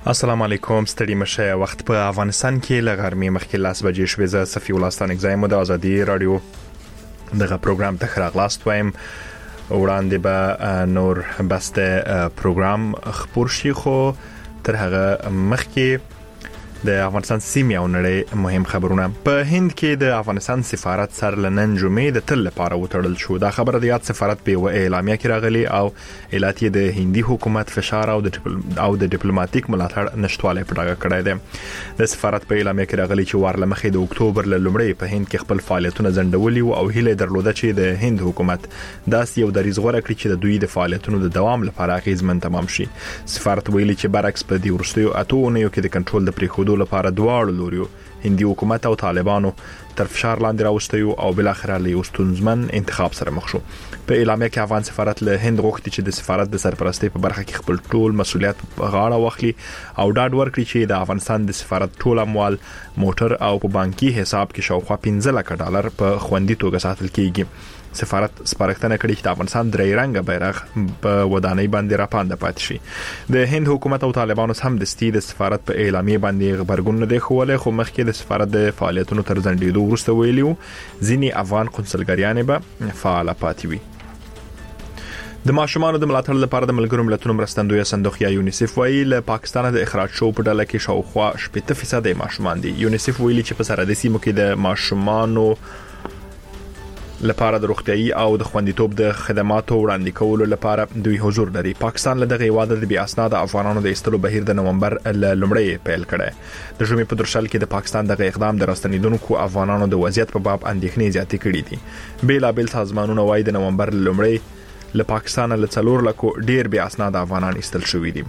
السلام علیکم. ستړي مشه. وخت په افغانستان کې ل غرمې مخکې 10 بجې شوې. زه صفي الله ستانګزایم د ازادي رادیو دغه پروګرام ته خراغلاست وایم. وړاندې به نور بسته پروګرام خبر شي، خو تر هغه مخکې د افغانستان سیمې او نړۍ مهم خبرونه. په هند کې د افغانستان سفارت سر لنن جمعې د تل لپاره وتړل شو. دا خبره د یاد سفارت په اعلامیه کې راغلي او علت یې د هندي حکومت فشار او د ډیپلوماټیک ملاتړ نشټواله په ډاګه کړی دی. د سفارت په اعلامیه کې راغلي چې وار لمخې د اکتوبر لومړی په هند کې خپل فعالیتونه ځنډولي او هیله درلوده چې د هند حکومت داسې یو دریځ غوړه کړي چې د دوی د فعالیتونو د دوام لپاره اغیزمن تمام شي. سفارت ویلي چې برعکس په دې ورستیو اتونیو کې د کنټرول د پریخودو لپاره دواړو لوريو هندي حکومت او طالبانو تر فشار لاندې راوستیو او بل اخر له استونزمن انتخاب سره مخ شو. په اعلامیه کې افغان سفارت له هند غوښتي چې د سفارت د سرپرستی په برخه کې خپل ټول مسولیت په غاړه واخلي او ډاډ ورکړي چې د افغانستان د سفارت ټول اموال، موټر او په بانکي حساب کې شاوخوا 15 لک ډالر په خوندي توګه ساتل کیږي. سفارت سپارښتنه کړې چې د افغانستان درې رنګه بیرغ په ودانۍ باندې راپاند پاتې شي. د هند حکومت او طالبانو هم د سفارت په اعلامیه باندې خبرګون نه دی خوله، خو مخکې د سفارت د فعالیتونو تر ځنډېدو وروسته ویلیو ځینی افغان قونسلګریانې به فعال پاتې وي. د ماشومانو د ملاتړ لپاره د ملګرو ملتونو مرستندوی صندوق یا یونیسف وایي له پاکستان د اخراج شو په ډله کې شاوخوا 80% ماشومان دي. یونیسف ویلي چې په سرحدي سیمو کې د ماشومانو لپاره د روغتيایي او د خوندیتوب د خدماتو وړاندې کولو لپاره دوی حضور لري. پاکستان له دغه واده د بیا اسناد افغانانو د استلو بهیر د نومبر لومړی پیل کړي. د جمعې په درشل کې د پاکستان دغه اقدام د راستنیدونکو افغانانو د وضعیت په باب اندېښنې زیاتې کړې دي. بیلابل سازمانونه وایي د نومبر لومړی له پاکستان له 4 لکو ډیر بیا اسناد افغانان استل شوې دي.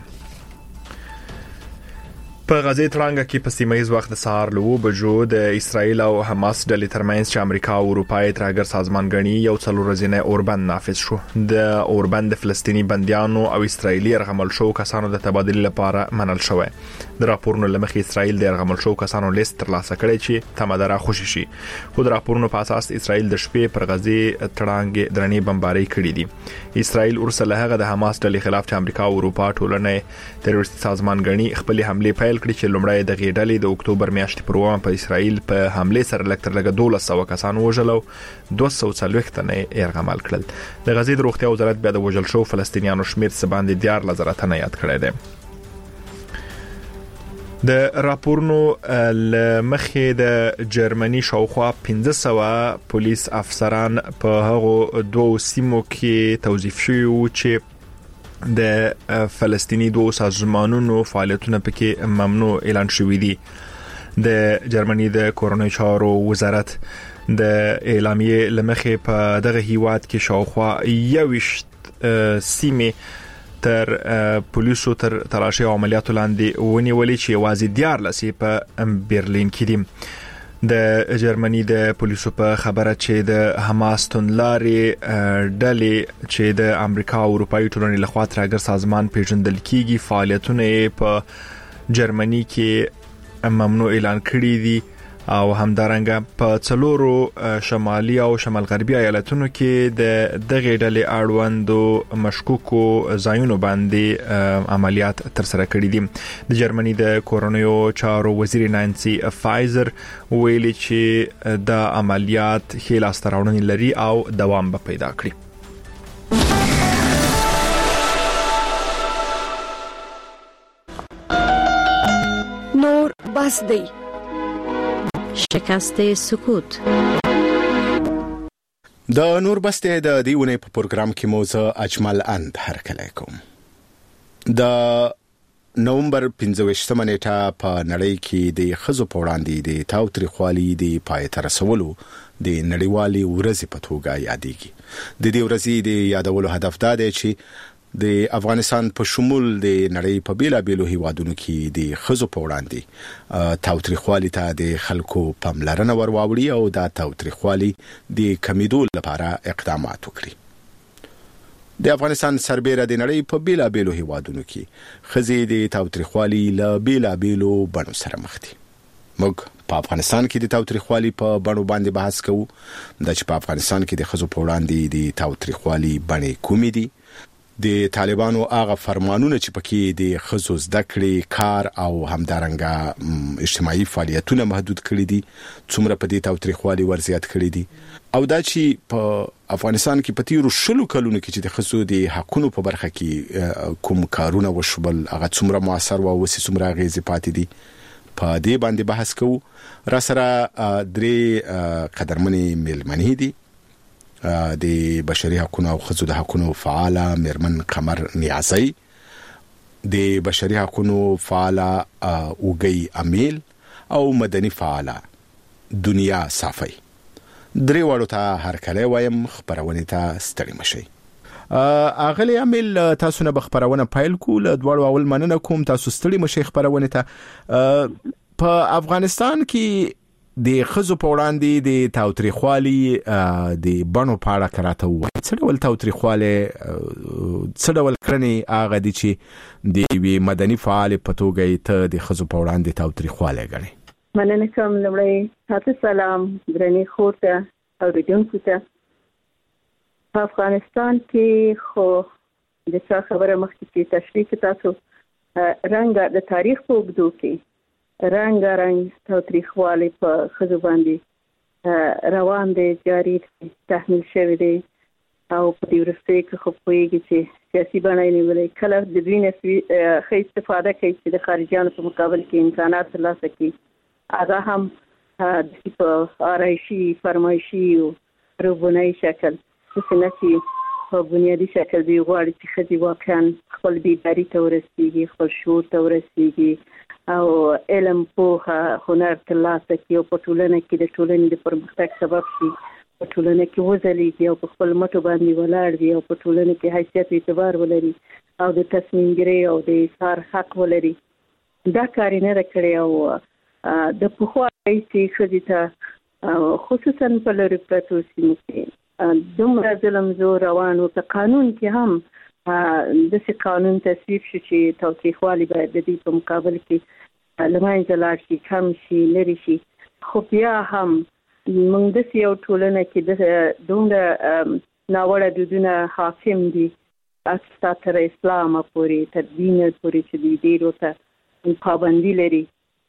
په غزه ترانګه کې په سیمایي وخت د سهار له 2 بجو د اسرایل او حماس ډلې ترمنځ چې امریکا او اروپای ترهګر سازمان غني یو 4 ورځې اوربند نافذ شو. د اوربند د فلسطینی بنديانو او اسرایلی ارغمل شو کسانو د تبادله لپاره منل شوی. د راپورونو لمخې اسرایل د ارغمل شو کسانو لیست ترلاسه کړی چې تمدره خوشی شي. خو د راپورونو په اساس اسرایل د شپې پر غزه ترانګه درنې بمباري کړې دي. اسرایل ورسره هغه د حماس ډلې خلاف چې امریکا او اروپا ټولنه تروریستي سازمان غني خپل حمله پیل کړي چې لومړی د غېډلې د اکتوبر میاشتې پر وړاندې په اسرایل په حمله سره لکتر لګ 1200 کسان وژل او 240 تنه یرغمل کړل. د غزې د روغتیا وزارت بیا د وژل شو فلسطینیانو شمیر څه باندې 14,000 تنه یاد کړی دی. د راپورونو لمخې د جرمني شاوخوا 1500 پولیس افسران په هغو دوه سیمو کې توظیف شوي چې د فلسطینی دوه سازمانونو فعالیتونه پکې ممنوع اعلان شوې دي. د جرمني د کورونای چارو وزارت د اعلامیه لمخې په دغه هیواد کې شاوخوا 21 سیمې تر پولیسو تر تلاشي عملیاتو لاندې ونیولې چې یوازې 14 په برلین کې دي. د جرمني د پولیسو په خبره چې د حماس تنلاري ډلې چې د امریکا او اروپאי ټولنې لخوا ترهګر سازمان پیژندل کیږي فعالیتونه په جرمني کې ممنوع اعلان کړي دي او همدارنګه په څلورو شمالي او شمال غربي ایالتونو کې د دغه ډلې اړوندو مشکوکو ځایونو باندې عملیات تر سره کړي دي. د جرمني د کورونایو چارو وزیر نانسي فایزر ویلي چې د عملیات ښه لاسته راوړنې لري او دوام به پیدا کړي. نور بس دی شکست سکوت. د نور بسته د دیونه په پروګرام کې موزه اجمل اند هرکلی کوم. د نومبر 15 نیټه په نړۍ کې د خزو په وړاندې د تاوتریخوالي د پای ته رسولو د نړیوالي ورځې په توګه یادېږي. د دې ورځې د یادولو هدف دا دی چې د افغانستان په شمول د نړۍ په بیلابیلو هیوادونو کې د خزو په وړاندې تاوتریخوالي ته د خلکو پاملرنه ورواوړي او د تاوتریخوالي د کمیدو لپاره اقدامات وکړي. د افغانستان سربېره د نړۍ په بیلابیلو هیوادونو کې خزي د تاوتریخوالي له بیلابیلو بڼو سره مخ دي. موږ په افغانستان کې د تاوتریخوالي په بڼو باندې بحث کوو. د چې په افغانستان کې د خزو په وړاندې د تاوتریخوالي بڼې کومې دي، د طالبانو هغه فرمانونه چې پکې د خزو زده کړې کار او همدارنګه اجتماعي فعالیتونه محدود کړي دي څومره په دې تاوتریخوالي ورزیات کړي دي او دا چې په افغانستان کې په تیرو 10 کلونو کې چې د خزو د حقونو په برخه کې کوم کارونه وشول هغه څومره موثر او وسې څومره غیزي پاتې دي په دې باندې بحث کوو را سره درې قدرمنې ملمنې دي د بشري حقوقو او خزو د حقوقو فعاله مرمن قمر نیازی د بشري حقوقو فعاله اوګي امیل او مدني فعاله دنیا صافي درې وړو ته هر کله وایم خبرونه ته ستړي مشي اغلی امیل تاسو نه خبرونه پایل کول دوړو اول مننه کوم تاسو ستړي مشي خبرونه ته په افغانستان کې د خزو په وړاندې د تاوتریخوالي د بڼو په اړه کراته وایي څه ډول تاوتریخواله څه ډول کړنې هغه دي چې د وی مدني فعال په توګه ته د خزو په وړاندې تاوتریخواله غني مننه کوم لمړی تاسو سلام درنې خورته او ریډونکو ته په افغانستان کې خو د څه خبره مخکې چې تشریح تاسو رنګ د تاریخ په اوږدو کې رنګ تاوتریخوالی په خزو باندې روان دي جاری تحمیل شوی دی او په دې ورسته کې خو پوهیږي چې سیاسي بڼه نیولې کله د دوی نه ښه استفاده کوي چې د خارجيانو په مقابل کې امکانات ترلاسه کړي هغه هم په آرایشي فرمایشي او روبنای شکل څنګه چې په بنیادی شکل دی غواړي چې خزي واقعا خپل بیداری ته ورسیږي خپل شعور ته ورسیږي او علم په هنر ترلاسه کړي او په ټولنه کې د ټولنې د پرمختګ سبب شي په ټولنه کې وځلېږي او په خپل مټو باندې ولاړ وي او په ټولنه کې حیثیت اعتبار ولري او د تصمیم ګیرۍ او د اظهار حق ولري دا کار نه کړی او د پخوا چې خزي ته خصوصا په لری پرتو سیمو کې دومره ظلم زور روان او په قانون کې هم د څه قانون تصویب شي چې توثیقوالي باید د دې په مقابل کې لمانځه لاړ شي کم شي لري شي خو بیا هم موږ د یو ټولنه کې د دومره ناوړه دودونه حاکم دي اساسا تر اسلام پورې تر دین پورې چې دې ورته پابندي لري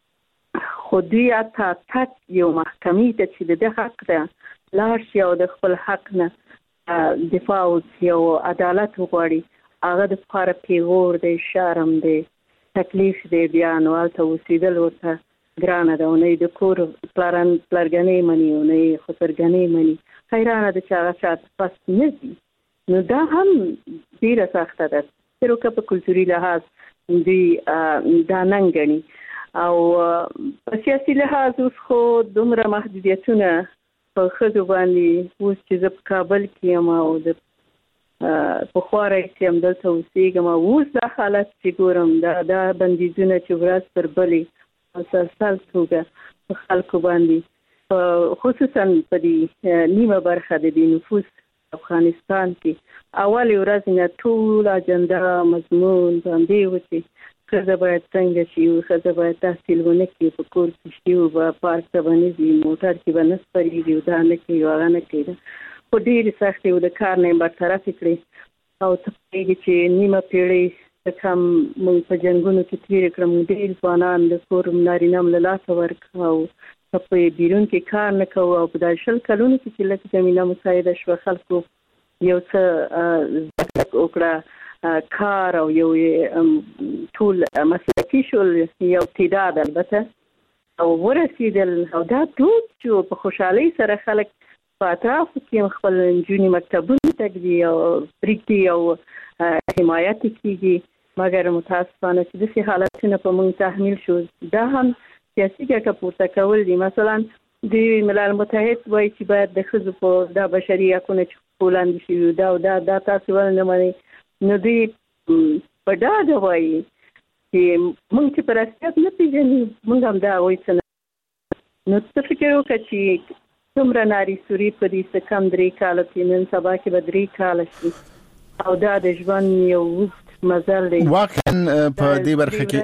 خو دوی اته تک یو محکمې ته چې د حق ده لاړ شي او د خپل حق نه دفاع وکړي او عدالت وغواړي هغه د لپاره پیغور دی شرم دی تکلیف دی بیا نو هلته اوسېدل ورته ګرانه ده او نه د کور پلرګنۍ مني او نه خسرګنۍ مني حیرانه ده چې هغه چاته پس نه ځي نو دا هم ډېره سخته ده تر اوسه په کلتوري لحاظ دوی دا ننګ ګڼي او په سیاسي لحاظ اوس خو دومره محدودیتونه په ښځو باندې اوس چې زه په کابل کې یم او د په خواره کې هم دلته اوسېږم او اوس دا حالت چې ګورم دا بندیزونه چې ورځ پر بلې مسلسل توګه په خلکو باندې خصوصا په دې نیمه برخه د دې نفوس افغانستان کې اولې ورځ نه ټول اجنډا مضمون باندې و چې ښځه باید څنګه شي او ښځه باید تحصیل ونه کړي په کور کې شي او په پارک ته به نه ځي موټر کې به نه سپرېږي او دا نه کوي هغه نه کوي خو ډېرې سختې او د کار نه یې برطرفې کړې او ته پوهېږي چې نیمه پېړۍ څه کم موږ په جنګونو کې تېرې کړه موږ ډېر ځوانان د کور نارینه هم له لاسه ورکړه او په بیرون کې کار نه کوو او په دا 20 کلونو کې چې لږ زمینه مساعده شوه خلکو یو څه زده وکړه کار او یو ټول مسلکي شول یو تعداد البته او ورسېدل او دا ټول چې په خوشحالۍ سره خلک په اطرافو کې خپل نجونې مکتبونو ته ځي او پرېږدي او حمایت کېږي مګر متاسفانه چې داسې حالتونه په موږ تحمیل شو دا هم سیاسي ګټه پورته کول دي مثلا د ملل متحد وایي چې باید د ښځو په دا بشري حقونه چې وړاندې شوي دا او دا تاسو ولې نه منئ نو دوی په ډاډه وایي چې موږ چې په رسمیت نه پېژنو موږ هم دا وایي څه نه نو څه فکر وکړه چې څومره ناري سوري په دې څه کم 3 کاله کې نن سبا کې به 3 کاله شي او دا د ژوند یو اوږد مزل دی واقعا په دې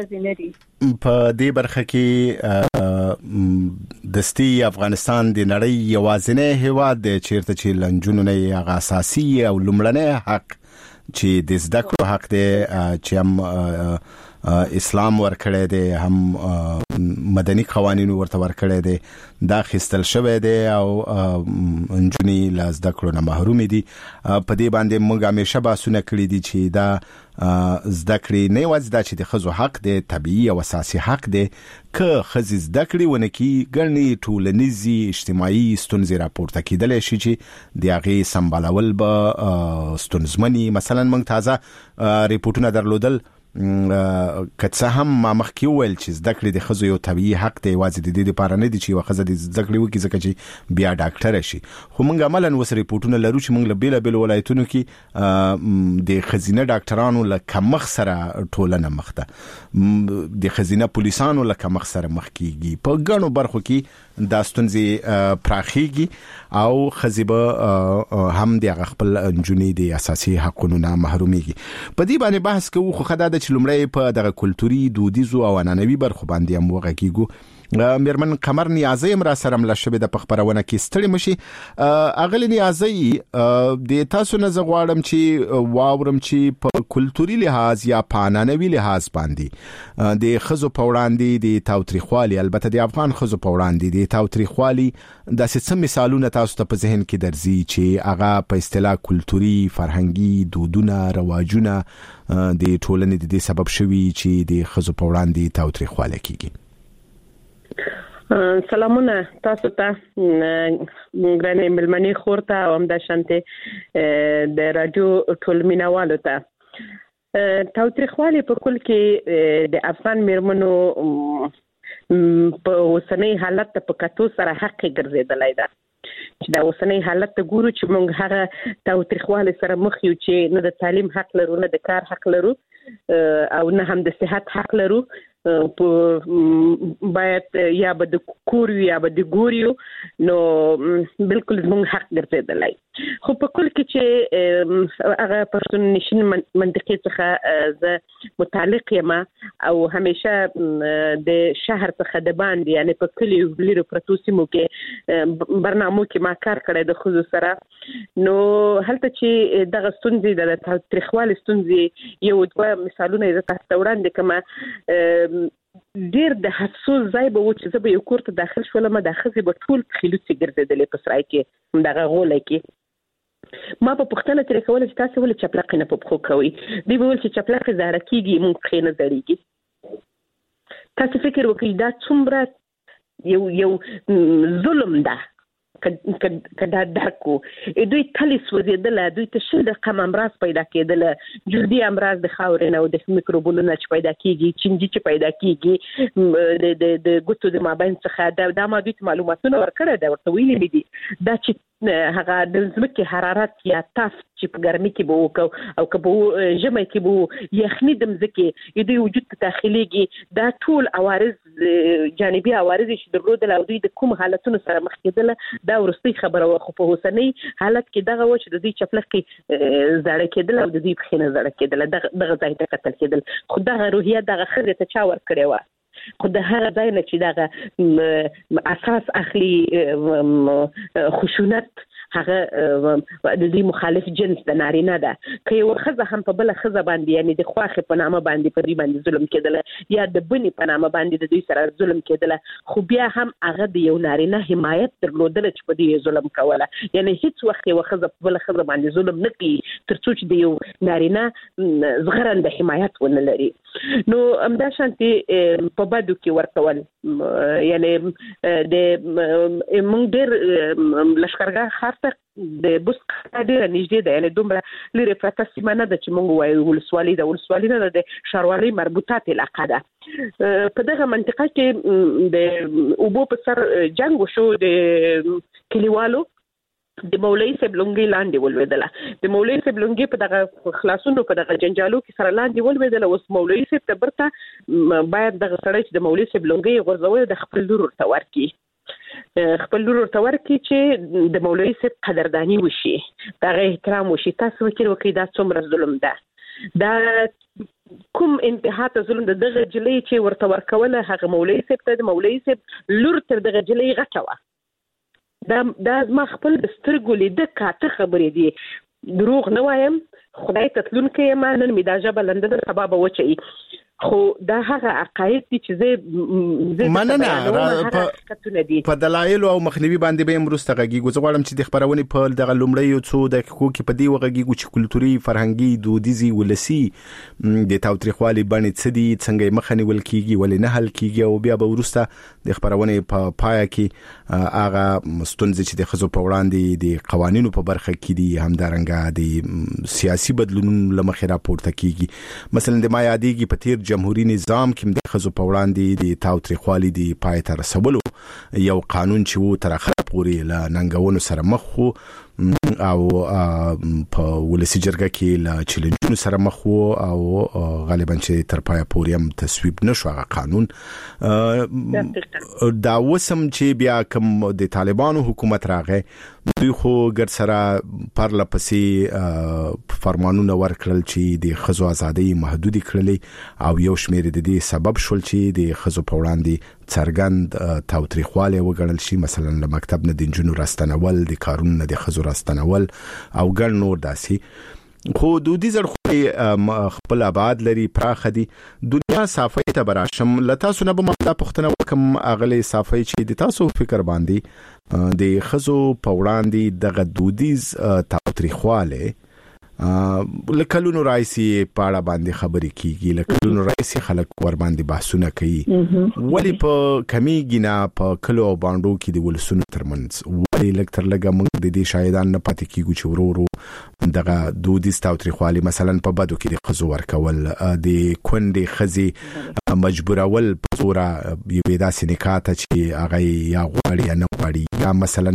برخه کې دستي افغانستان د نړۍ یوازینی هیواد دی چیرته چې لنجونو نه هغه اساسي او لومړنی حق چې د زده کړو حق دی چې هم اسلام ورکړی دی هم مدني قوانین ورته ورکړی دی دا خستل شوی دی او انجونی له زده کړو نه محروم دي. په دې باندې موږ همیشه بحثونه کړي دي چې دا زده کړې نه یوازې دا چې د ښځو حق دی طبیعي او اساسي حق دی که ښځې زده کړې ونه کړي ګڼې ټولنیزې اجتماعي ستونزې راپورته کېدلی شي چې د هغې سمبالول به ستونزمني. مثلا موږ تازه ریپورټونه درلودل که څه هم ما مخکې وویل چې زده کړې د ښځو یو طبیعي حق دی یوازې د دې لپاره نه دی چې یوه ښځه د زده کړې وکړي ځکه چې بیا ډاکټره شي خو موږ عملاً اوس ریپورټونه لرو چې موږ له بېلابېلو ولایتونو کې د ښځینه ډاکټرانو له کمښت سره ټولنه مخ ده د ښځینه پولیسانو له کمښت سره مخ کېږي په ګڼو برخو کې دا ستونزې پراخېږي او ښځې به هم د هغه خپل نجونې د اساسي حقونو نه محرومېږي. په دې باندې بحث کوو خو ښه دا ده چې لومړی په دغه کلتوري دودیزو او عنعنوي برخو باندې هم وغږیږو. میرمن قمر نیازی هم را سره مله شوې ده په خپرونه کې. ستړي مشي اغلې نیازی د تاسو نه زه غواړم چې واورم چې په کلتوري لحاظ یا په عنعنوي لحاظ باندې د ښځو په وړاندې د تاوتریخوالي البته د افغان ښځو په وړاندې د تاوتریخوالي داسې څه مثالونه تاسو ته په ذهن کې درځي چې هغه په اصطلاح کلتوري فرهنګي دودونه رواجونه د ټولنې د دې سبب شوي چې د ښځو په وړاندې تاوتریخوالی کیږي؟ سلامونه تاسو ته ګرانې ملمنې خور ته او همدا شانتې د رادیو ټول مینوالو ته. تاوتریخوالی په کل کې د افغان میرمنو په اوسنۍ حالت ته په کتو سره حق ګرځېدلی ده چې دا اوسنۍ حالت ته ګورو چې موږ هغه تاوتریخوالی سره مخ یو چې نه د تعلیم حق لرو نه د کار حق لرو او نه هم د صحت حق لرو. باید یا به د کور یا به د ګوریو نو بالکل زموږ حق ګرځېدلی. خو په کل کې چې هغه پښتون نشین منطقې څخه زه متعلق یم او همیشه د شهر څخه د باندې یعنی په کلیو لرو پرتو سیمو کې برنامو کې ما کار کړی د ښځو سره نو هلته چې دغه ستونزې د تاوتریخوالي ستونزې یو دوه مثالونه یې زه تاسو ته وړاندې کړم. ډېر د افسوس ځای به و چې زه به یو کور ته داخل شولم دا ښځې به ټول خلوڅې ګرځېدلې په سرای کې همدغه غولی کې. ما په پوښتنه ترې کوله چې تاسې ولې چپلقې نه په پښو کوئ؟ دوی به ویل چې چپلقې زاړه کېږي موږ پښې نه زړېږي. تاسې فکر وکړئ دا څومره یو ظلم ده که دا درک و. دوی تلې سوځېدله دوی ته شل دقیقه امراض پیدا کېدله جلدي امراض د خاورې نه او د میکروبونو نه چې پیدا کېږي چینجي چې پیدا کېږي د ګوتو د مابین څخه دا ما دوی ته معلوماتونه ورکړی ده ورته ویلي مې دي دا چې هغه د ځمکې حرارت یا تاف چې په ګرمي کې به وکړو او که به ژمی کې به یخني د ځمکې دوی وجود ته داخلېږي دا ټول عوارض جانبي عوارض چې درلودل او دوی د کوم حالتونو سره مخ کېدله دا وروستۍ خبره وه. خو په اوسنۍ حالت کې دغه و چې د دوی چپلقې زاړه کېدل او د دوی پښې نه زاړه کېدله دغه ځای ته کتل کېدل. خو دغه روحیه دغه ښځې ته چا ورکړې وه؟ خو د هغه ځای نه چې دغه اساس اخلي خشونت هغه د دې مخالف جنس د نارینه ده. که یو ښځه هم په بله ښځه باندې یعنی د خواښې په نامه باندې په دوی باندې ظلم کېدله یا د بنې په نامه باندې د دوی سره ظلم کېدله خو بیا هم هغه د یو نارینه حمایت درلودله چې په دوی ظلم کوله. یعنی هیڅ وخت یوه ښځه په بله ښځه باندې ظلم نه کوي تر څو چې د یو نارینه زغرنده حمایت ونه لري. نو همدا شانتې په بدو کې ورکول یعنی د موږ ډېر لښکرګاه ښار د بوس ډېره نږدې ده یعنی دومره لرې پرته سیمه نه ده چې موږ وایو ولسوالي ده ولسوالي نه ده د ښاروالۍ مربوطات علاقه ده. په دغه منطقه کې د اوبو په سر جنګ وشو د کلیوالو د مولوي صاحب لونګۍ لاندې ولوېدله. د مولوي صاحب لونګۍ په دغه خلاصونو په دغه جنجالو کې سره لاندې ولوېدله. اوس مولوي صاحب ته برته باید دغه سړی چې د مولوي صاحب لونګۍ غورځوي د خپل لور ورته ورکړي چې د مولوي صاحب قدرداني وشي د هغه احترام وشي. تاسو فکر وکړئ دا څومره ظلم ده. دا کوم انتها ته ظلم ده. دغه جلۍ چې ورته ورکوله هغه مولوي صاحب ته د مولوي صاحب لور تر دغه جلۍ غټه وه. دا زما خپل د سترګو لیده کاته خبرې دي دروغ نه وایم خدای تطلون کې ما نن می دا ژبه لنده سبب وچی خو دا هغه عقاید چې زه مننه په دلایل او مخنیوي باندې به امروز تغږیږو زه غواړم چې د خبرونې په دغه لومړی یو څو دقیقو کې په دې وغږیږو چې کلتوري فرهنګي دودیزي ولسی د تاوتریخوالي باندې څه دي څنګه مخنی ول کیږي ولې نه حل کیږي او بیا به ورسته د خبرونې په پایا کې هغه ستونزې چې د خزو په وړاندې د قوانینو په برخه کې دي همدارنګه د سیاسي بدلونونو لمخې راپورته کیږي مثلا د ما یادېږي په تیر جمهوریت نظام کې د خزو په وړاندې د تاوتریخوالي د پای ته رسولو یو قانون چې وو تر اخره پورې له ننګونو سره مخ وو او په ولسی جرګه کې له چیلنجونو سره مخ وو او غالبا چې تر پای پورې هم تصویب نشو هغه قانون دا وسم چې بیا کوم د طالبانو حکومت راغی دوی خو ګر سره پرله پسې فرمانونه ورکړل چې د خزو ازادي محدودي کړلې او یو شمېر د دې سبب شول چې د خزو په وړاندې څرګند تاوتریخواله وګڼل شي مثلا له مکتب نه د جنونو راستنول د کارونو نه د خزو راستنول او ګڼ نور داسي خو دودیز خپل آباد لري پراخ دي دنیا صافي ته براشم لتا سونه به مطلب پختنه وکم اغلی صافي چې د تاسو فکر باندې د خزو په وړاندې دغه دودیز تاوتریخواله لکلونو رئیسي پاړه باندې خبرې کیږي لکلونو رئیسي خلک ور باندې بحثونه کوي ولی په کمیږي نه په کلو او باندې کې د ولسونو ترمنځ ولی لکتر لګه موږ د دې شاهدان نه پاتې کیږو چې ورورو دغه دودیز تاوتریخوالي مثلا په بدو کې د خزو ورکول د کندې خزي مجبورول په زوره یوه داسې نکاته چې هغه یا غواړي یا نه غواړي یا مثلا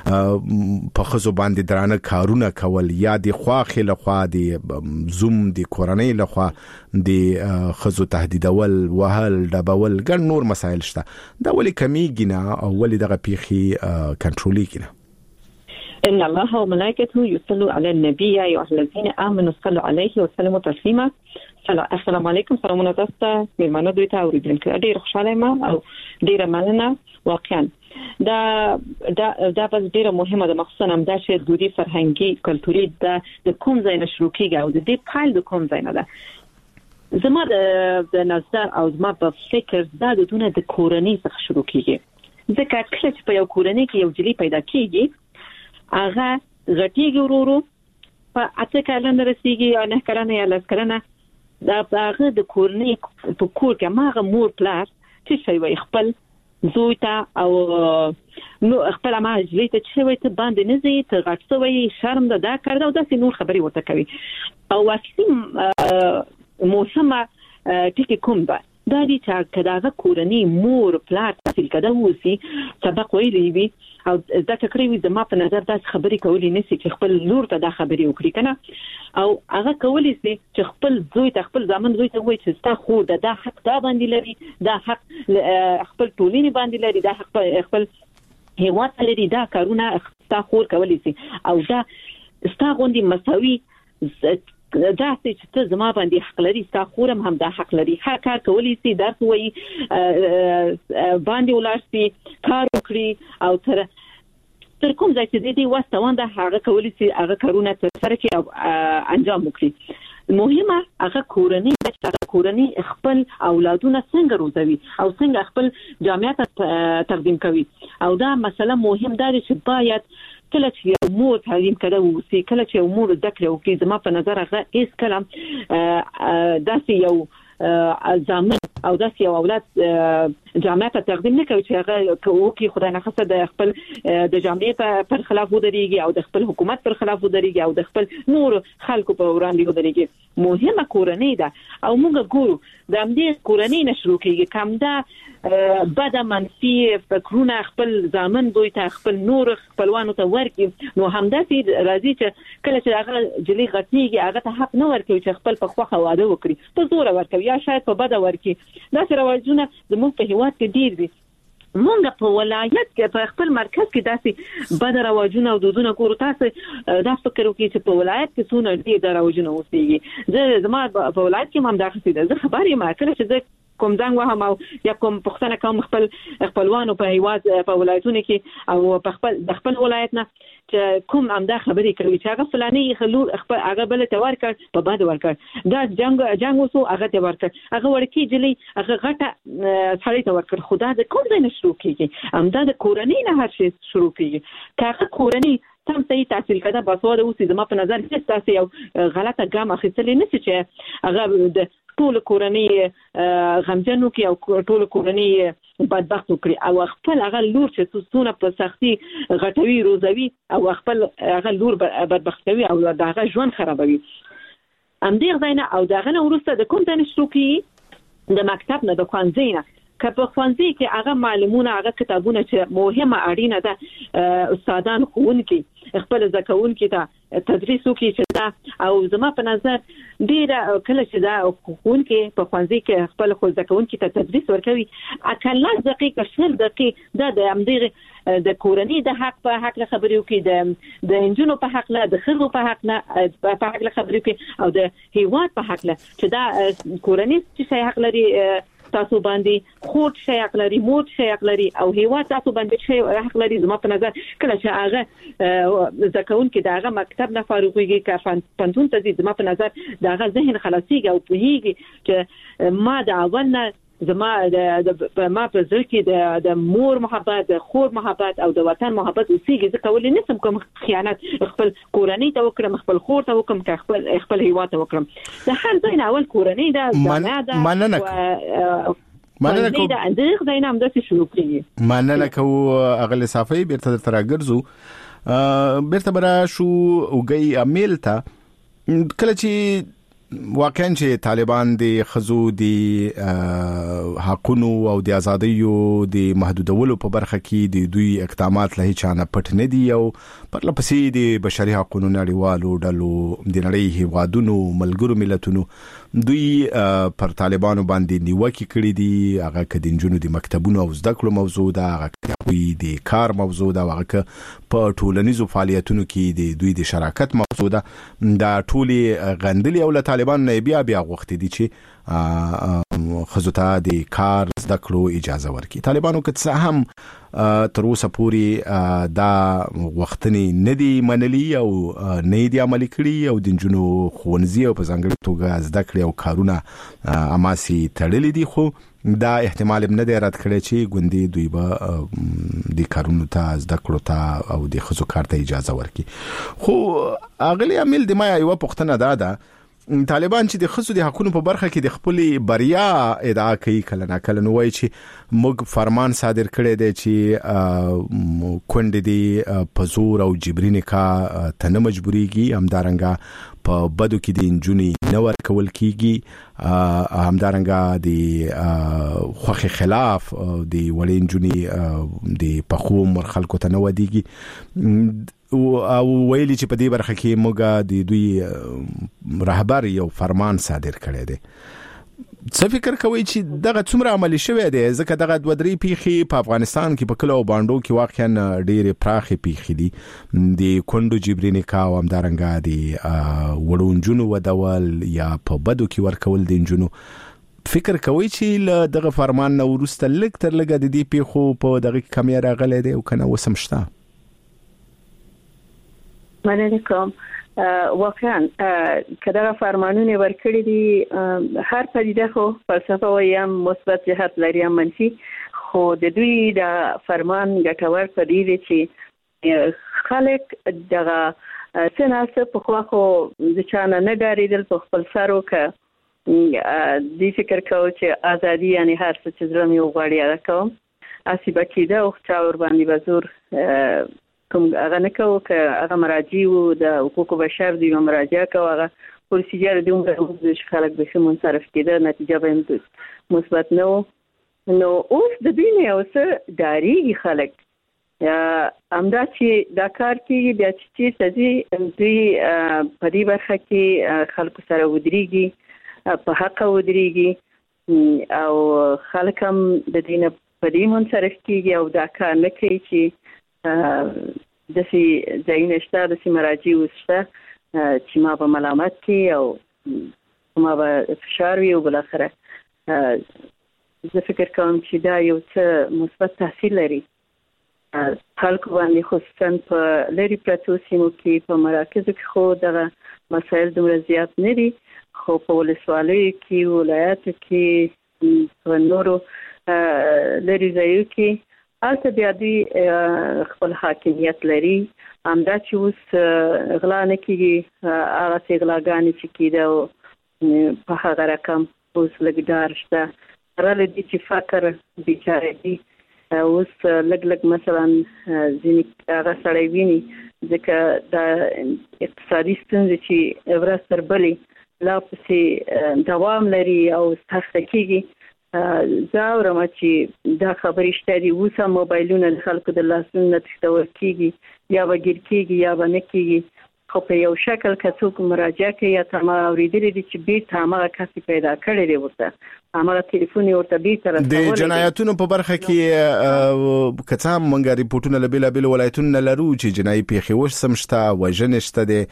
په خزو باندې درانه کارونه کول یا د خواخې لخوا د زوم د کورنۍ لخوا د خزو تهدیدول وهل ډبول ګڼ نور مسایل شته دا ولې کمیږي نه او ولې دغه پیخي کنټرولي کینه إن الله وملائكته يصلوا على النبي يا أيها الذين آمنوا صلوا عليه وسلموا تسليما السلام عليكم سلامونه تاسو مېلمانه دوی ته اوریدونکو ډیر خوشاله ما او ډیر مننه واقعا دا په ډیره مهمه ده مخصوصا هم دا چې دودي فرهنګي کلتوري د کوم ځای نه شروع کیږي او د دې پایل د کوم ځای نه ده زما د نظر او زما په فکر دا د دونه د کورنۍ څخه شروع کیږي ځکه کله چې په یو کورنۍ کې یو جلی پیدا کیږي هغه غټیږي ورورو په اته کلن رسیږي او نه کلن یا لس کلن دا هغه د کورنۍ په کور کې ماغه مور پلار چې شي وي خپل زوی ته او نو خپل ما جلی ته چې وي ته باندې نه زی ته غټوي شرم دا کړه او داسې نور خبري ورته کوي او واکسي موسمه ټکی کوم ده دا دي چې کداغه کورنۍ مور پلار تفصیل کده وسی سبق ویلی وي او دا تقریبا زما په نظر دا خبرې کولې نسی چې خپل لور ته دا خبرې وکړي کنه او هغه کولې چې خپل زوی ته خپل ځامن زوی ته وایي چې ستا خور دا حق دا باندې لري دا حق خپل ټولنې باندې لري دا حق خپل هیواد لري دا کارونه ستا خور کولې سي او دا ستا غوندي مساوي دا چې ته زما باندې حق لري ستا خورم هم دا حق لري هر کار کولی سي درس وایي باندې ولارسي کار وکړي او تر کوم ځای چې دې واستوان دا هغه کولی سي هغه کارونه تر کې انجام وکړي مهمه هغه کورنۍ خپل اولادونه څنګه روزوي او څنګه خپل جامعه تقدیم کوي او دا مسله مهم ده چې باید کله چې مور تعلیم کړه او سي کله چې امور ذکر او کې زما په نظر هغه هیڅ کلام داسې یو ځامن او داسې یو اولاد جامعه ته تقدیم نه کوي چې هغه کوي خدای نه خاصه د خپل د جامعه پر خلاف ودرېږي او د خپل حکومت پر خلاف ودرېږي او د خپل نور خلکو په وړاندې ودرېږي مهمه کورنۍ ده او موږ ګورو د همدې کورنۍ نشرو کېږي کوم دا بد منفي فکرونه خپل ځامن دوی ته خپل نور خپلوانو ته ورکي نو همداسې راځي چې کله چې هغه جلی غټيږي هغه ته حق نه ورکوي چې خپل په خوخه واده وکړي په زور ورکوي یا شاید په بد ورکي دا سره واجونه زموږ په هیواد کې ډیر دي مونږ په ولایت کې په خپل مرکز کې داسې بد رواجونه او دودونه ګورو تاسو دا فکر وکړئ چې په ولایت کې څونه ډیر رواجونه اوسېږي زما په ولایت کې هم دا څه ده زه خبرې ما کړې چې کوم ځنګ وهم او یا کوم پښتنه کوم خپلوانو په هیواد په ولایتونو کې او په خپل ولایت نه چې کوم امدا خبرې کوي چې هغه فلاني خلور خپل هغه بل ته ورکړ په باد ورکړ دا جنگ وسو هغه ته ورکړ هغه ورکی جلی هغه غټه سړی ته ورکړ خدا د کوم ځای نه شروع کیږي امدا د کورنۍ نه هر شي شروع کیږي کاغه کورنۍ تم صحیح تحصیل کړه باسواده اوسې زما په نظر هیڅ تاسو یو غلطه ګام اخیستلې نه چې هغه د ټول کورنۍ غمجنو کې او ټول کورنۍ بدبخت وکړي او خپل هغه لور چې څونه په سختي غټوي روزوي او خپل هغه لور بدبخت کوي او دغه ژوند خرابوي ام دې غوښنه او دغه وروسته د کوم ځای شروع کیږي د مکتب نه د ښوونځي نه که په ښوونځي کې هغه معلومونه هغه کتابونه چې مهمه اړینه ده استادان ښوونکي خپل زکونکي ته تدریس وکړي چې دا او زما په نظر ډیر کله چې دا ښوونکي په ښوونځي کې خپل زکونکي ته تدریس ورکوي اکل دقیقه شل دقیقه دا د امدغه د کورنۍ د حق په حق له خبرې وکړي د انجونو په حق له د خزو په حق له خبرې وکړي او د هیواد په حق له چې دا کورنۍ چې حق لري تاسو باندې خود شي حق لري موت شي حق لري او هیواد تاسو باندې شي حق لري زما په نظر کله چې هغه زکون کې داغه مکتب نه فارغويږي که پنځون ته زما په نظر داغه ذهن خلاصيږي او پوهیږي چې ما د اول نه زما د ما په ځل کې د مور محبت د خور محبت او د وطن محبت اوسېږي ځکه ولې نسم کوم خیانت خپل کورنۍ ته وکړم خپل خور ته وکړم خپل هیواد ته وکړم د هر ځای نه اول کورنۍ ده مننه دا اندغه ځای نه هم د شروع کیږي مننه کو اغل صافي بیرته تر راګرځو بیرته برا شو اوګي امیل ته کله چې واقعا چې طالبان د خزو د حقونو او د ازادیو د محدودولو په برخه کې د دوی اقدامات له چانه پټ نه دي او پر لپسې د بشري حقوقو نړیوالو ډلو د نړۍ هیوادونو ملګرو ملتونو دوی پر طالبانو باندې نیوکه کړې دي هغه کډینجونو د مکتبونو او زده کړو موضوع ده هغه د کار موضوع ده هغه په ټولنیزو فعالیتونو کې د دوی د شراکت موضوع ده دا ټولي غندلي او طالبان نه بیا غوښتي دي چې خزوته د کار زده کړو اجازه ورکړي طالبانو که څه هم تر اوسه پورې دا وختنی ندي منلي او نه دي عملي کړي او د جنو خونځي او په ځانګړي توګه زده کړې او کارونه اماسي تړلې دي خو دا احتمال نه دی رد کړی چې ګوندې دوی به د کارونو ته زده کړو ته او د خزو کار ته اجازه ورکړي خو اغلی عامل د ما یو پښتنه ده طالبان چې د خصوصي د حقوقو په برخه کې د خپل بریا ادعا کوي کله نه کله نو وایي چې موږ فرمان صادر کړی دی چې کونډې دی په زور او جبري نکاح ته نه مجبوريږي همدارنګه په بدو کې د انجونی نه ورکول کیږي همدارنګه د خوخي خلاف د وړې انجونی د پخو مر خلکو ته نه ودیږي او ویلي چې په دې برخه کې موږ د دوی رهبر یو فرمان صادر کړی دی څه فکر کوي چې دغه څومره عملي شوی دی ځکه دغه دوه درې پیښې په افغانستان کې په کلو باندې کې واقعا ډېرې پراخې پیښې دي د کندو جبري نکاح او همدارنګه د وړونجونو ودول یا په بدو کې ورکول د انجونو فکر کوي چې دغه فرمان نو ورسته لږ تر لږه د دې پیښو په دغه کمی راغلی دی او کنه وسم شته مننه کوم واقعا کله فرمانونه ورکړي دي هر پدیده خو فلسفه وایم مثبت جهت لري هم منفي خو د دوی د فرمان ګټور پدیده چې خلک دغه سناسه په خو د چانه نه ډاریدل په خپل سرو ک د فکر کوي چې ازادي یعنی هر څه چې زړه مې وغواړي هغه کوم اسی بکیده او چاور باندې بزور کوم هغه نه کوو که هغه مراجع وو د حقوقو بشر دی مراجعه کوو هغه پروسیجر دی چې خلک به څه منصرف کېده نتیجه به مثبت نه نو اوس د دوی نه اوسه داریږي خلک همدا چې دا کار کېږي بیا چې سزي دوی په دې برخه کې خلکو سره ودرېږي په حق ودرېږي او خلک هم د دې نه په دې منصرف کېږي او دا کار نه کوي چې دسی ځای نشته دسی مراجع وسته چې ما به ملامت کی او ما به فشار وی او بل اخره زه فکر کوم چې دا یو څه مثبت تاثیر لري خلکو باندې، خصوصا په لري پرتو سیمو کې په مراکزو کې خو دغه مسایل دومره زیات نه دي، خو په ولسوالیو کې ولایاتو کې په نورو لري ځایو کې هلته بیا دوی خپل حاکمیت لري. همدا چې اوس غلا نه کېږي، هغه څه غلاګانې چې کېده په هغه رقم اوس لږ ډار شته. سره له دې چې فقر بیچاره دي، اوس لږ مثلا ځینې هغه سړی ویني ځکه دا اقتصادي ستونزې چې ورځ تر بلې لا پسې دوام لري او سخته کېږي. زه اورم چې دا خبرې شته دي، اوس هم موبایلونه د خلکو د لاسونو نه تښتول کېږي، یا به ګیر کېږي یا به نه کېږي، خو په یو شکل که څوک مراجعه کوي یا ته ما اورېدلي دي چې بیرته همغه کس پیدا کړی دی، ورته همغه ټلیفون یې ورته بیرته رسولی. د جنایتونو په برخه کې که څه هم موږ ریپورټونه له بېلابېلو ولایتونو نه لرو چې جنایي پیښې اوس هم شته، وژنې شته دي،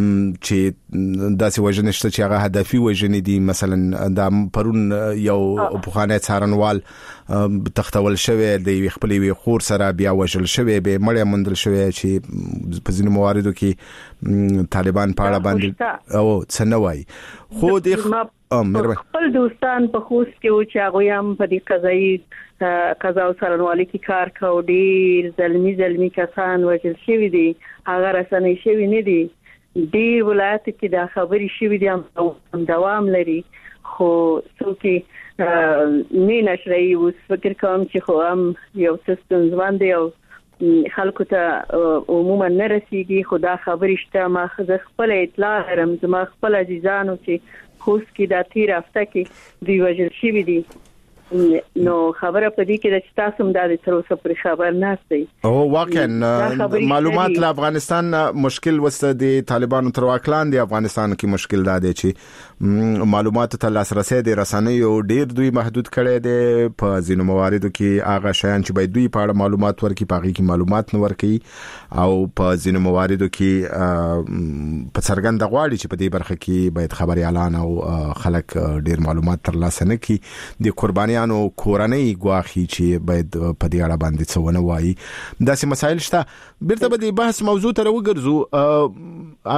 چې داسې وژنې شته چې هغه هدفي وژنې دي. مثلا دا پرون یو پخوانی څارنوال تختول شوی د یوې خپلې یوې خور سره بیا وژل شوی، بیا مړی موندل شوی، چې په ځینو مواردو کې طالبان په اړه باندې او څه نه وایي. خو د خپل دوستان په خوست کې و چې هغه هم په دې قضا او څارنوالۍ کې کار کاوه، ډېر ظلمي کسان وژل شوي دي، هغه رسنۍ شوي نه دي. ډېر ولایت کې دا خبرې شوي دي، هم دوام لري، خو څوک نه نشري. اوس فکر کوم چې خو هم یو څه ستونزمن دی او خلکو ته عموما نه رسیږي، خو دا خبرې شته. ما خپل اطلاع لرم، زما خپل عزیزانو چې خوست کې دا تیر هفته کې دوی وژل شوي دي، نو خبره په دې کې ده چې تاسو هم دا د تر اوسه پورې خبر نه یاستئ. او واقعا معلومات له افغانستان مشکل وسته، د طالبانو تر واک لاندې افغانستان کې مشکل دا دی چې معلوماتو ته لاسرسي د رسنیو ډیر دوی محدود کړي دي. په ځینو مواردو کې هغه شیان چې باید دوی په اړه معلومات ورکړي په هغه کې معلومات نه ورکړي، او په ځینو مواردو کې په څرګنده غواړي چې په دې برخه کې باید خبري اعلان او خلک ډیر معلومات ترلاسه نه کړي. د قرباني او کورنۍ غواخي چې باید په دې اړه باندې څه ونه وایي. داسې مسایل شته. بیرته به د بحث موضوع ته وګرځو.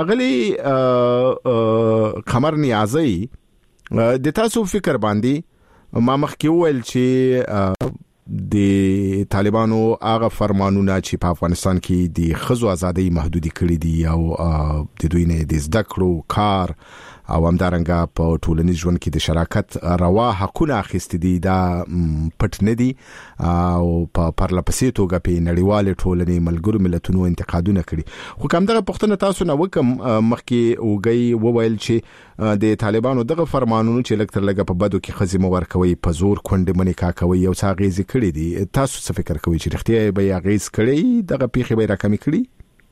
اغلی قمر نیازی د تاسو فکر باندې ما مخکې وویل چې د طالبانو هغه فرمانونه چې په افغانستان کې د ښځو ازادۍ محدودي کړې دي او د دوی نه د زده کړو کار او همدارنګه په ټولنیز ژوند کې د شراکت روا حقونه اخیستي دي، دا پټ نه دي او په پرلپسې توګه په نړیوال ټولنې ملګرو ملتونو انتقادونه کړي. خو کوم دغه پوښتنه تاسو نه وکم مخکې وګي وویل چې د طالبانو دغه فرمانونو چې لکتر لګه په بدو کې خزمه ورکوي، په زور کونډه منی کا کوي او څه غیزي کړي دي، تاسو څه فکر کوئ چې رښتیا به غیز کړي دغه پیښه به راکمي کړي؟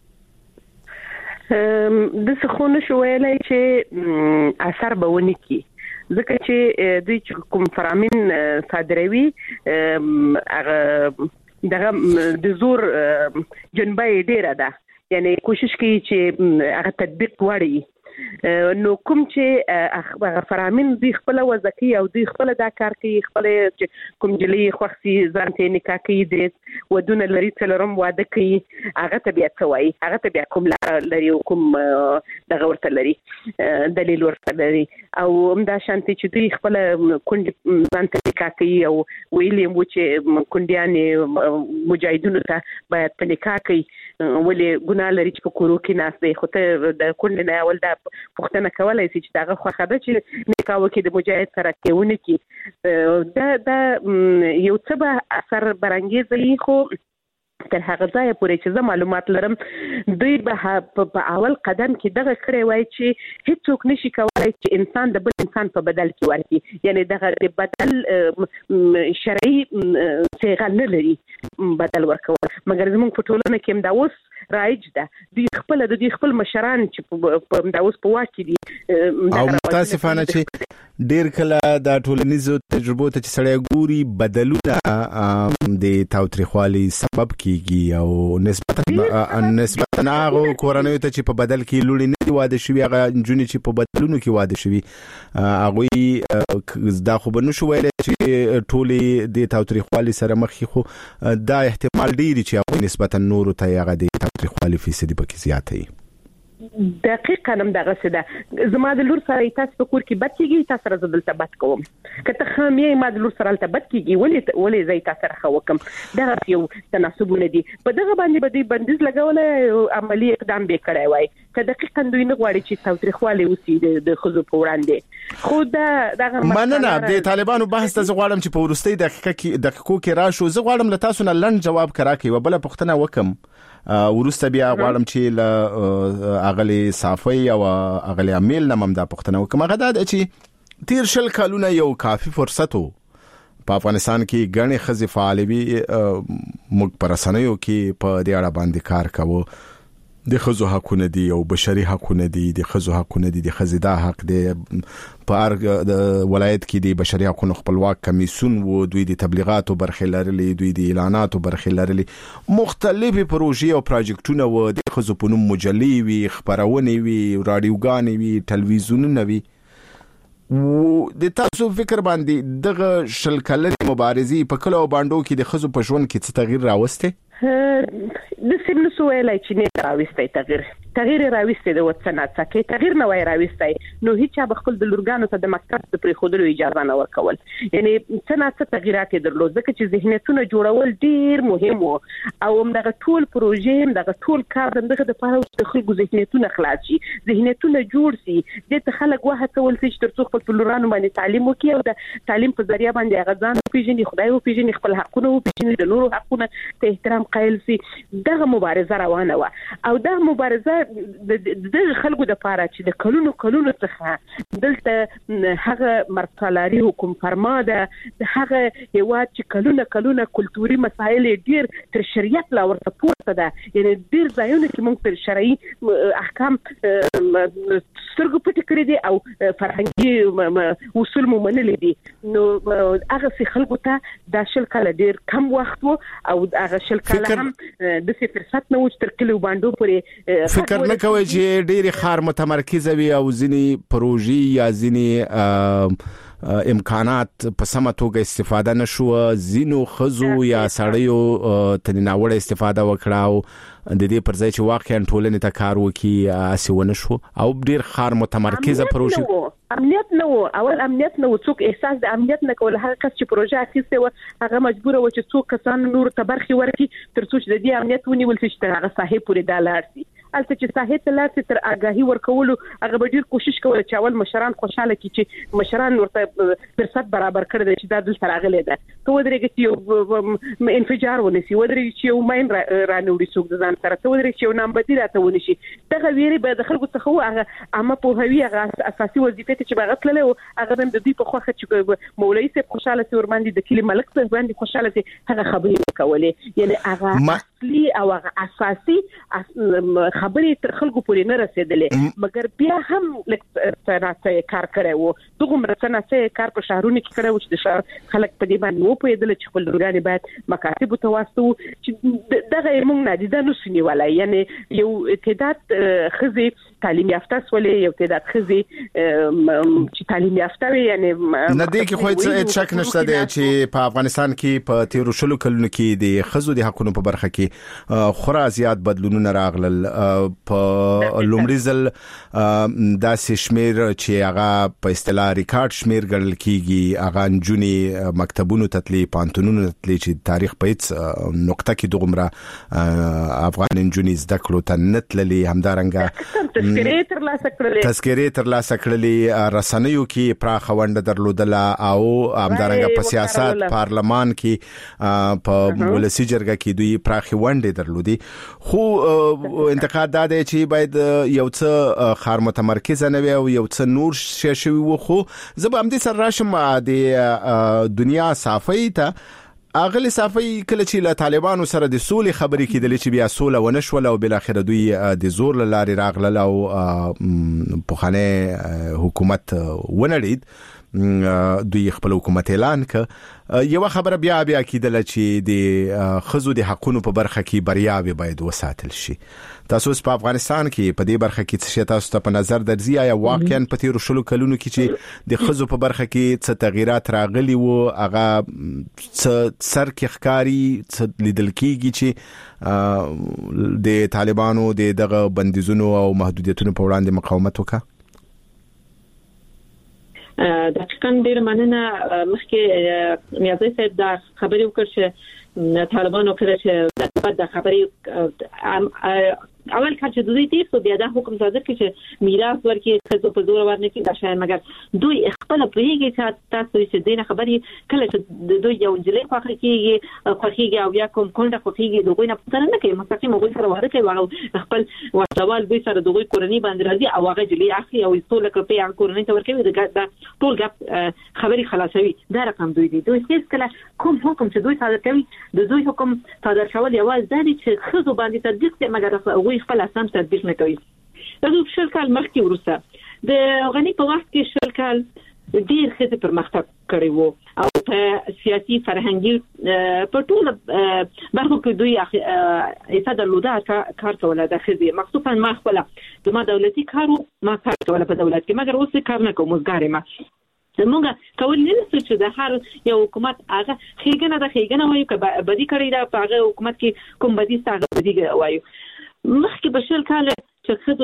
د څخونه شویلای چې اثر به ونی کی، ځکه چې دوی کوم فرامین صادروي هغه دغه د زور جنبه ډیره ده، یعنی کوشش کوي چې هغه تطبیق وړي. نو کوم چې هغه فرامین دوی خپل وځي او دوی خپل دا کار کوي، خپل کوم جلی خوښي ځان ته نکاح کوي، د ودونه لري څلورم واده کوي، هغه ته بیا کوي، هغه ته بیا کوم لري کوم دغه ورته لري دلیل ورته لري، او همدا شانتي چې دوی خپل کونډ ځان ته نکاح کوي او ویلي مو چې کونډیان مجاهدونو ته باید په نکاح کوي، ولې ګناه لري چې په کورو کې ناس دی، خو ته د کونډ نه اول دا پوښتنه کولای شي چې داغه خوخه ده چې نکاح وکړي د مجاهد سره کېونه کې دا یو څه به اثر برانګیز، خو تر هغه ځای پورې چې زه معلومات لرم دوی به په اول قدم کې دغه کړی وای چې هیڅوک نشي کولای چې انسان د بل انسان په بدل کې ورکړي، یعنی دغه د بدل شرعي صيغه نه لري بدل ورکول، مګر زموږ په ټولنه کې هم دا اوس رایج ده دوی خپل مشران چې په دا اوس په واکې دي او متاسفانه چې ډیر کله د ټولنیزو تجربو ته چې سړی ګوري بدلونه د تاوتریخوالي سبب کیږي او نسبتا هغه کورنۍ ته چې په بدل کې لوري نه دی واده شوی هغه جونې چې په بدلونو کې واده شوی هغه دا خو به نشو ویل چې ټولې د تاوتریخوالي سره مخ خو دا احتمال ډیر چې هغه نسبتا نور ته هغه د تاوتریخوالي فیصدي پکې زیاتې دقیقاً هم دغه څه ده زما د لور سره تاسو په کور کې بد کیږي تاسو سره زدل ته بد کوم کته خامې ما د لور سره ته بد کیږي ولې زې تاسو سره خوکم دا یو تناسبونه دي په دغه باندې بدی بندیز لګول عملی اقدام به کړای وای که دقیقاً دوی نه غواړي چې تاوتریخوالي وسی د خزو په وړاندې خو دغه مننه د طالبانو بحث ته غواړم چې په ورستۍ دقیقو کې راشو زه غواړم له تاسو نه لنډ جواب کراکې وبله پښتنه وکم ورسته بیا غواړم چې له اغلی صافي او اغلی امیل نمم دا پښتنه وکم هغه دا چې تیر شل کالونه یو کافي فرصت وو په افغانستان کې غني خزي فعالوي موږ پر اسانيو کې په دې اړه باندې کار کوو د خزو حقونه دي او بشري حقونه دي د خزو حقونه دي د خزیدا حق دي په د ولایت کې د بشري حقوقو خپلواک کمیسیون وو دوی د تبلیغاتو برخه لرلي دوی د اعلاناتو برخه لرلي مختلفي پروژې او پروژیکټونه وو د خزو په نوم مجلې وی خبرونه وی رادیوګانې وی ټلویزیونونه وی د تاسو فکر باندې دغه شل کلنې مبارزې په کلو باندې کې د خزو په ژوند کې څه تغییر راوسته د سیمه سوالای چې نه راوستي تغییر راوستي د وڅنات کې تغییر نه وای راوستي نو هیڅ به خپل د لورګانو ته د مکتب د پری خودلو اجازه نه ورکول یعنی څنګه تغیرات درلود ځکه چې ذهنیتونه جوړول ډیر مهم وو او همدغه ټول پروژې همدغه ټول کار دغه د پاره د خلکو ذهنیتونه خلاص شي ذهنیتونه جوړ شي د خلک واه کول چې تر څو خپل لورانو باندې تعلیم وکړي او د تعلیم په ذریعہ باندې غزان پیژني خدای او پیژني خپل حقونه او پیژني د نورو حقونه ته احترام قائل سي دغه مبارزه روانه و او دغه مبارزه د خلکو د پاره چې د کلونو څخه دلته هغه مرتلاري حکم فرما ده د هغه هیواد چې کلونه کلتوري مسایل ډیر تر شریعت لا ورته پورته ده یعنی ډیر ځایونه کې موږ تر شرعي احکام سترګو پټ کړی دي او فرهنګي اصول مو منلي دي نو هغه څه خلکو ته د شل کال ډیر کم وخت وو او هغه شل کال هم د څه فرصت نه و تر کلو باندې پورې فکر نه کوي چې ډیر خار متمرکز وي او ځینی پروژې یا ځینی امکانات په سمه توګه استفاده نشو زینو خزو یا سړیو تناوړ استفاده وکړاو د دې پر ځای چې واقعا ټولنې ته کار وکي اسونه شو او ډیر خار متمرکزه پروژه امنیت نو اول امنیت نو څوک احساس د امنیت نه کول هغه کس چې پروژه اخیسته و هغه مجبور و چې څوک کسان نور ته برخي ورکي تر څو چې د دې امنیت ونیول شي چې هغه صاحب پورې دالار سي البته چې صاحب ته لاسه تر آگاهي ورکول هغه به ډیر کوشش کوي چې اول مشران خوشاله کی چې مشران ورته فرصت برابر کړي چې دا دلته راغلي ده ته ودرېږي چې انفجار ونسي ودرېږي چې یو ماین رانوړي څوک د ځان سره ته ودرېږي چې یو نامبدي راته ونشي دغه ویری به د خلکو څخه هغه عامه پوهوي هغه اساسي وظیفه چې باغت له هغه د دې په خوخه چې مولوی صاحب خوشاله سي ور باندې د کلی ملک صاحب باندې خوشاله سي هغه خبرې کولې یعنی هغه اصلي او هغه اساسي خبرې تر خلکو پورې نه رسیدلې مګر بیا هم لکه کار کړو دغه مرسته کار په شهرونو کې کړو چې د شهر خلک په دې باندې وو په دې چې خپل لورګانې باید مکاتب تواسطو چې دغه موږ نه دي د نسنی ولا یعنی یو تعداد خزي تعلیم یافته سولې یو تعداد خزي چې تعلیم یافته وي یعنی نه دي کې خو هیڅ شک نشته دی چې په افغانستان کې په 13 شلو کلونو کې د خزو د حقوقو په برخه کې خورا زیات بدلونونه راغلل په لومړي ځل داسې شمیر چې هغه په اصطلاح ریکارډ شمیر ګڼل کیږي هغه جونی مکتبونو تتلی پانتونونو تتلی چې تاریخ په هیڅ نقطه کې دغمره افغان جونی زده کړو ته نتللی همدارنګه تذکرې تر لاسه کړلې رسنیو کې پراخ ونډه درلودله او همدارنګه په سیاست پارلمان کې په ولسی جرګه کې دوی پراخ ونډه درلودي خو انتقاد دا دی چې باید یو څه خار متمرکز نه وي او یو څه نور شي وو خو زه به هم دې سره راشم د دنیا صافي ته اغلی صافي کله چې له طالبانو سره د سولې خبرې کېدلې چې بیا سوله ونشول او بل اخر دوی د زور لارې راغله او په حکومت ونړید دوی خپل حکومت اعلان ک یو خبره بیا کېدله چې د خزو د حقونو په برخه کې بریاوي باید وساتل شي. تاسو په افغانستان کې په دې برخه کې څه تاسو ته په نظر درځي یا واقعا په تیر شلو کلونو کې چې د خزو په برخه کې څه تغیرات راغلي وو هغه څه سر کې ښکاری څه لیدل کېږي چې د طالبانو دغه بندیزونو او محدودیتونو په وړاندې مقاومت وکړي؟ دقیقاً ډیر مننه. مخکې نیازی صاحب دا خبرې وکړ چې طالبانو کړه چې د خبرې اول کار چې دوی دې سو بیا د حکم صادر کړي چې میراث ورکړي خزو په زور ورنه کې دا شاید مګر دوی خپل پریږي چې تاسو چې دینه خبرې کله چې دوی یو انجلې خوخيږي او بیا کوم کونډه خوخيږي دوی نه پوښتنه نه کوي مستقیم موږ سره واره کوي او خپل وسوال دوی سره دوی کورنۍ باندې راځي او هغه جلې اخلي او ټول کړي په کورنۍ ته ورکوي دا ټول غپ خبرې خلاصوي. دا رقم دوی دي دوی هیڅ کله کوم حکم چې دوی صادر کوي د دوی حکم صادر کول یوازې دا دي چې خزو باندې تطبیق کوي مګر خپل اساس تطبیق نه کوي. دا د شل کال مخکې ورسته د غنی په وخت کې شل کال ډیر ښه پرمختګ کړی وو او په سیاسي فرهنګي په ټول برخو کې دوی ایسا درلوده کار کوله د خزي مخصوصا ما خپل د ما دولتي کارو ما کار کوله په دولت کې مګر اوس کار نه کوم مزګاری ما زموږ کول نه چې د هر یو حکومت هغه خېګنه وایي چې بدی کړی دا په هغه حکومت کې کوم بدی ستاسو بدی وایي. مخکې بشل کال چې خدو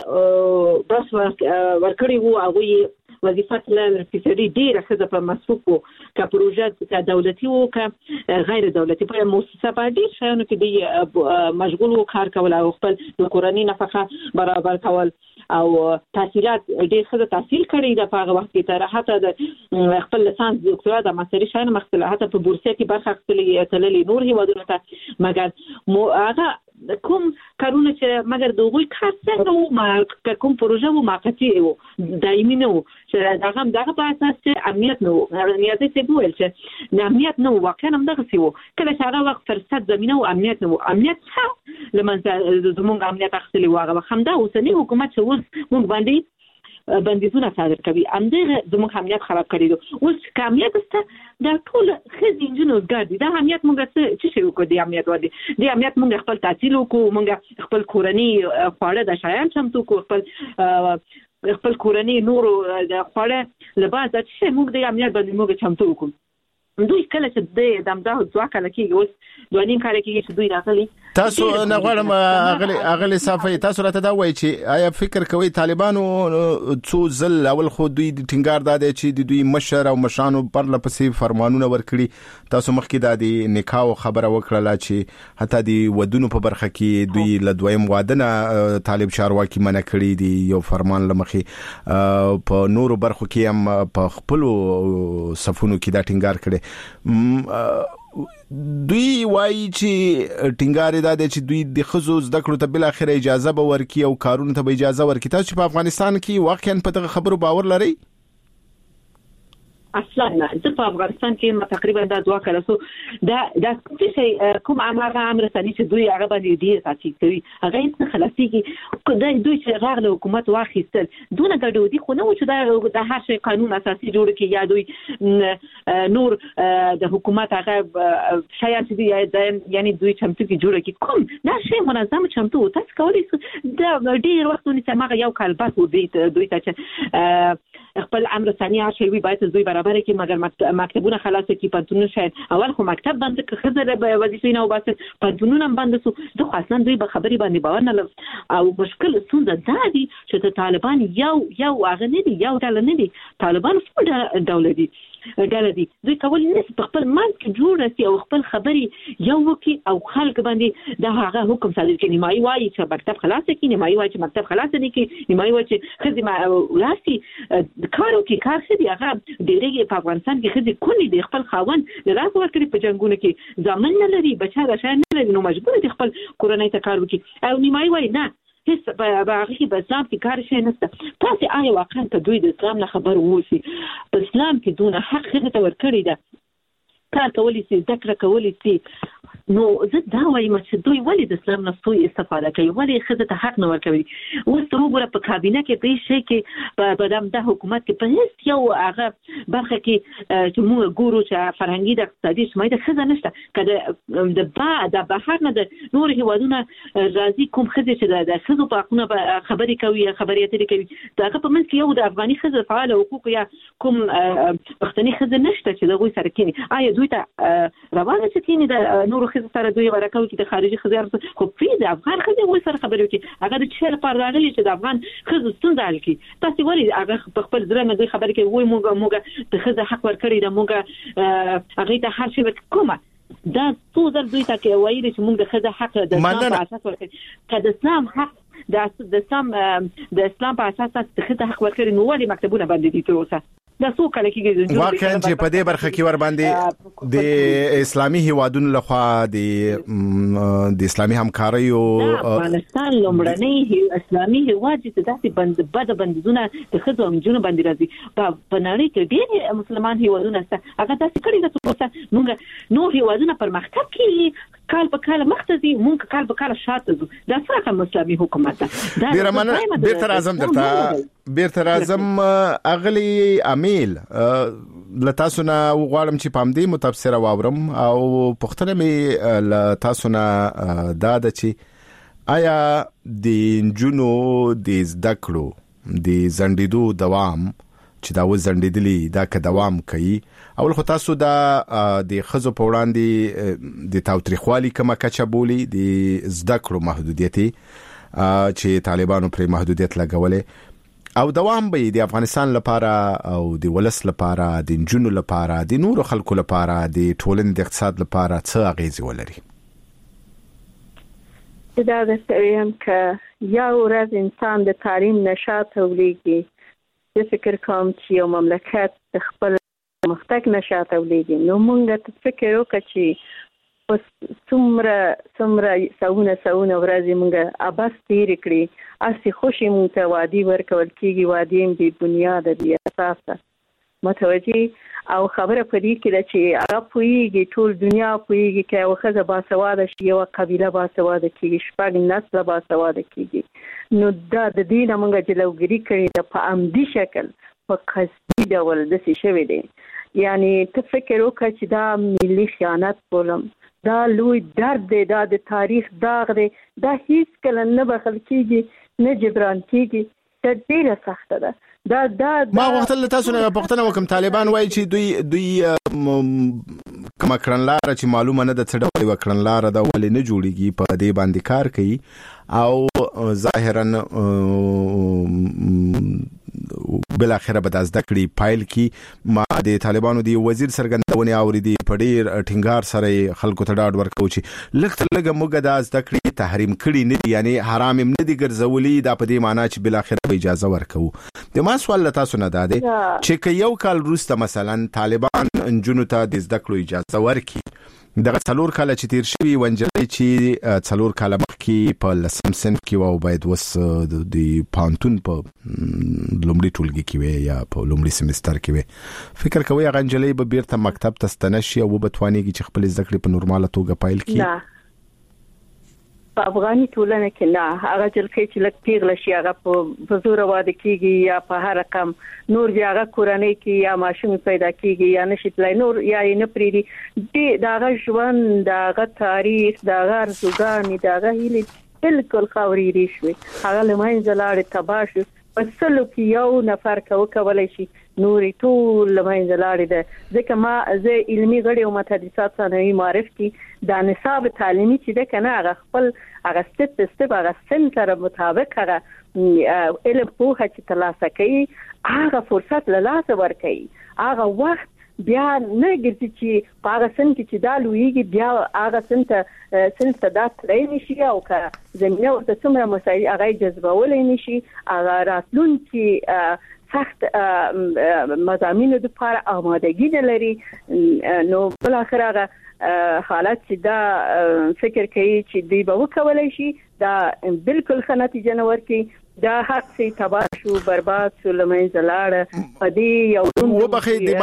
ته بس ورکړی وو هغه وظیفه له فسادي ډیره خزه په مسوق وو کا پروژه دولتي وو کا غیر دولتي په مؤسسه باندې شانو کې دی مشغول وو کار کول او خپل د کورنۍ نفقه برابر کول او تحصیلات ډیر خزه تحصیل کړی د هغه وخت کې تر حتی د خپل لسانس دکتورا د ماستری شان مختلفه حتی په بورسیه کې برخه اخیستلې تللې نور هیوادونو ته مګر هغه کوم کارونه چې مګر دوی کار څنګه وو کوم پروژه وو موقتی وو دایمي نه وو چې دغه په اساس چې امنیت نه وو نیازي څه ویل چې امنیت نه واقعا هم دغه سی وو کله چې هغه وخت فرصت زمينه او امنیت نه وو امنیت څه لمنځه زموږ امنیت اخلي واغه همدا اوسنی حکومت چې اوس موږ باندې بندیزونه صادر کوي امدغه زموږ امنیت خراب کړی دي اوس کامیاب است دا ټول خزي انجنونو ګرځي دا امنیت موږ څه شي وکړو د امنیت ودی د امنیت موږ خپل تحصیل وکړو موږ خپل کورنۍ خواړه د شایان چمتو کو خپل کورنۍ نور د خواړه لباس د څه موږ د امنیت باندې موږ چمتو وکړو. دوی کله چې د دمداه ځوا کله کې اوس دوه نیم کال کې چې دوی راغلي تاسو نه غواړم اغلی صافي تاسو راته دا وایي چې آیا فکر کوي طالبانو څو ځل اول خو دوی د ټینګار داده چې د دوی مشر او مشانو پر لپسې فرمانونه ورکړي تاسو مخکې د نکاح خبره وکړه چې حتی د ودونو په برخه کې دوی له دویم واده نه طالب چارواکي منع کړي دي یو فرمان لمخې په نورو برخو کې هم په خپل صفونو کې دا ټینګار کړي. دوی وایي چې ټینګار دا چې دوی د خزو زده کړو ته بل اخر اجازه به ورکي او کارونه ته به اجازه ورکي. تاسو په افغانستان کې واقعا په دغه خبرو باور لرئ؟ اصلا نه زه په افغانستان کې تقریبا دا دوه کله سو دا څه کوم امر رسنی چې دوی هغه باندې ډیر تاکید کوي هغه هیڅ خلاصيږي دوی چې راغله حکومت واخیستل دونه ګډوډي خو نه و چې دا هر شی قانون اساسي جوړ کړي یا دوی نور د حکومت هغه شایان چې یعنی دوی چمتو کې جوړ کړي کوم دا شی منظم چمتو تاسو کولی دا ډیر وختونه چې ماغه یو کال بس دوی ته چې خپل امر ثاني هر شی وي باید دوی برابر کې مګر مکتبونه خلاص کې پنځونه شاید اول خو مکتب باندې که خزر به وظیفې نه وباسه پنځونه باندې سو د اصلا دوی به خبري باندې باور نه او مشکل څنګه دا دي چې طالبان یو هغه نه دي یو ډول نه دي طالبان څو ډول دي ډول دي دوی کول نه خپل منځ جوړ شي او خپل خبري یو وکي او خلک باندې دا هغه حکم صادر کړي نیمایي وایي چې مکتب خلاص کړي نیمایي وایي چې مکتب خلاص نه کړي نیمایي وایي چې خزي ولاسي کارو کې کار خدي هغه ډېرې په افغانستان کې خدي کونی دي خپل خاون د لاس ورکړي په جنگونو کې ځامن نه لري بچا راشه نه لري نو مجبور دي خپل کورنۍ ته کار وکړي او نیمایي وایي نه هیڅ په هغه کې په اسلام کې کار شي نشته. تاسو آیا واقعا ته دوی د اسلام نه خبر ووسی په اسلام کې دونه حق ته ورکړی ده کار کولی شي ذکر کولی شي نو زه دا وایم چې دوی ولې د اسلام نه سوء استفاده کوي ولې ښځه ته حق نه ورکوي اوس ته وګوره په کابینه کې په شي کې په د حکومت کې په هیڅ یو هغه برخه کې چې موږ ګورو چې فرهنګي د اقتصادي اجتماعي د ښځه نشته کله د بهر نه د نور هیوادونه راځي کوم ښځې چې د ښځو په حقونو خبرې کوي خبرې اترې کوي دغه په منځ کې یو د افغاني ښځو فعال حقوق یا کوم پښتني ښځه نشته چې دغوی سره کینی آیا دوی ته روانه چې کینی د نور ښځو سره دوی ورکوي چې د خارجي ښځو خو په د افغان ښځې وې سره خبرې کوي هغه د چیرې لپاره راغلي چې د افغان ښځو ستونزه حل کړي تاسو ولې هغه په خپل ځل نه دوی خبرې کوي وای موږ د ښځو حق ورکړي د موږ هغه ته هر شي کومه دا څو ځل دوی ته کوي وایي چې موږ د ښځو حق د اسلام په اساس ورکړي کله اسلام حق د اسلام په اساس د ښځو حق ورکړي نو ولې مکتبونه باندې دي تر اوسه دا څو کله کېږي واقعا چې په دې برخه کې ور باندې د اسلامي هیوادونو لخوا د اسلامي همکارۍ او افغانستان لومړنی اسلامي هیواد چې داسې بندونه د ښځو او نجونو باندې راځي په نړۍ کې ډېر مسلمان هیوادونه شته هغه داسې کړي چې اوسه موږ نور هیوادونه پرمختګ کوي کال په کال مخته دي موږ کال په کال شاته ځو دا څنګه اسلامي حکومت ده ډېر مننه بیرته راځم درته بیرته راځم اغلی امیل لتاسو نه وغواړم چې پام دې متبصره واورم او پښتنه می لتاسو نه دا د چې آیا د جنو د زدکړو د زندیدو دوام چې دا وزندیدلی دا که دوام کوي اول خو تاسو دا د خزو په وړاندې د تاوتریخوالي کومه کچه بولی د زدکړو محدودیتي چې طالبانو پر محدودیت لګولې او دوام به د افغانستان لپاره او د ولس لپاره د جنونو لپاره د نورو خلکو لپاره د ټولنې د اقتصاد لپاره څه اغیزه ولري دا د سویم ک یا ورځ انسان د تعلیم نشاط ولېږي د فکر کوم چې یو مملکت د خپل مختک نشاط ولېږي نو موږ ته فکر وکړو چې څومره سونه ورځې موږ اباس تیر کړی اسی خوشي مو ته وادي ورکول کیږي وادي د بنیاد دی اساس متوجي او خبره پدې کې چې هغه پويږي ټول دنیا پويږي چې وخزه باسواده شي او قبيله باسواده کیږي شپږ نسل باسواده کیږي نو دا د دې موږ جلوګری کړی په عمدي شکل په قصدي ډول د څه شوی دی یعنی ته فکر وکړه چې دا ملي خیانت بولم دا لوی درد دی دا د تاریخ داغ دی دا هیڅ کله نه بخل کیږي نه جبران کیږي دا ډیره سخته ده دا ما وختل تاسو نه پښتنه وکم طالبان وایي چې دوی کوم کړنلار چې معلومه نه ده څه ډول وکړنلار دا ولې نه جوړیږي په دې باندې کار کوي او ظاهرا بل اخره به د ذکرې پایل کی ما د طالبانو دی وزیر سرګندونه اوریدي په ډیر ټینګار سره خلکو ته ډاډ ورکو چې لږ موږ د ذکرې تحریم کړي نه یعنی حرام نه دي ګرځولي دا په دې معنی چې بل اخره اجازه ورکو د ما سوال تاسو نه ده چې یو کال وروسته مثلا طالبان انجونو ته د ذکرې اجازه ورکړي دغه څلور کال چې تیر شوی ونجلې چې څلور کال مخکې په لسم صنف کې وو باید وس د پانتون په لومړي ټولګي کې وي یا په لومړي سیمستر کې وي فکر کوي هغه انجلې به بیرته مکتب ته ستنشي او به توانیږي چې خپل ذکر په نورماله توګه پایل کړي په افغاني ټولنه کې نه هغه جلکې چې لکه پیغله شي هغه په زور واده کیږي یا په هر رقم نور بیا هغه کورنۍ کې یا ماشوم پیدا کیږي یا نشي تلای نور یا نه پریدي دغه ژوند دغه تاریخ دغه ارزوګانی دغه هیله بالکل خاوري شوی هغه لمنځه لاړ تباش پسلو کې یو نفر کولای شي نوري ټول لمنځه لاړ ده ځکه ما زه علمي غړي او متحدثات ثانوي معرف کې د نصاب تعلیمي چې ده کنه هغه خپل هغه ستپ هغه سن سره مطابق هغه علم په هڅه ترلاسه کوي هغه فرصت له لاسه ورکوي هغه وخت بیا نه ګرځي چې په هغه سن کې چې دا لویږي بیا هغه سن ته دا ترې نشي او که زمينه ورته څومره مسایل هغه جذبولې نشي هغه راتلونکي سخت مضامینو د لپاره آمادګي نه لري نو بل اخر هغه حالت چې دا فکر کوي چې دی به وکولای شي دا بالکل ښه نتیجه نه ورکړي دا حق سي تباش شو برباد شو لمنځه لاړه په دې یو وبخې د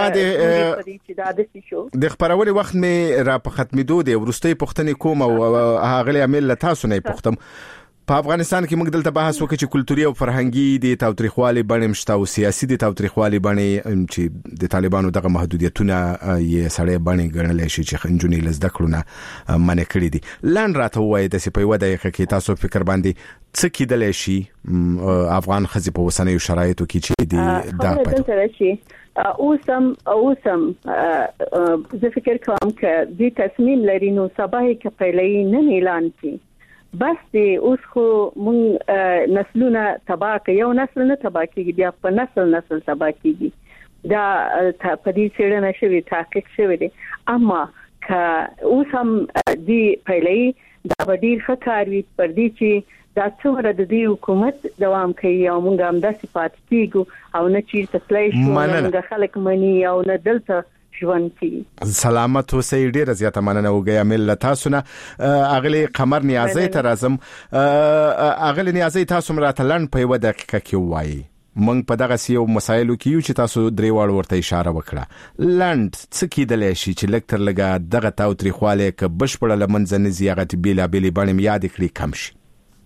د خبرولې وخت مې را په ختمېدو دی ورستۍ پښتنې کوم او هغه عامل له تاسو نه پښتم په افغانستان کې موږ دلته بحث وکړو چې کلتوري او فرهنګي د تاوتریخوالي بڼې مشته او سیاسي د تاوتریخوالي بڼې چې د طالبانو دغه محدودیتونه یې سړی بڼې ګڼل شي چې خنجونی لزده کړونه منع کړی دي لاند راته وایي د سپي ودا کې تاسو فکر باندې څه کېدل شي افغان خزي په وسنیو شرایطو کې چې دی دا پاتې اوسم زه فکر کوم چې د تصمیم لري نو سبا کې پهلې نه اعلان کی بس دې اوس خو مونږ نسلونه تباہ کوي یو نسل نه تباہ کیږي بیا په نسل تباہ کیږي دا په دې څېړنه شوی تحقیق شوی دی اما که اوس هم دې پهلې دا ډیر خطر وي پر دې چې دا څومره د دې حکومت دوام کوي او مونږ هم د صفات کیږو او نه چیرته تلای شو مونږ خلک مني او نه دلته ژوند کی سلامت اوسئ ډیره زیاته مننه وګیا مل تاسو نه اغلی قمر نیازی ته راځم اغلی نیازی تاسو مراته لند په یو دقیقه کې وایي مونږ په دغه سیو مسایلو کې چې تاسو درې واړ ورته اشاره وکړه لند څه کېدل شي چې لکتر لګا دغه تاوتریخواله ک بشپړه لمنځ نه زیغت بیلا بیلی باندې یاد کړی کم شي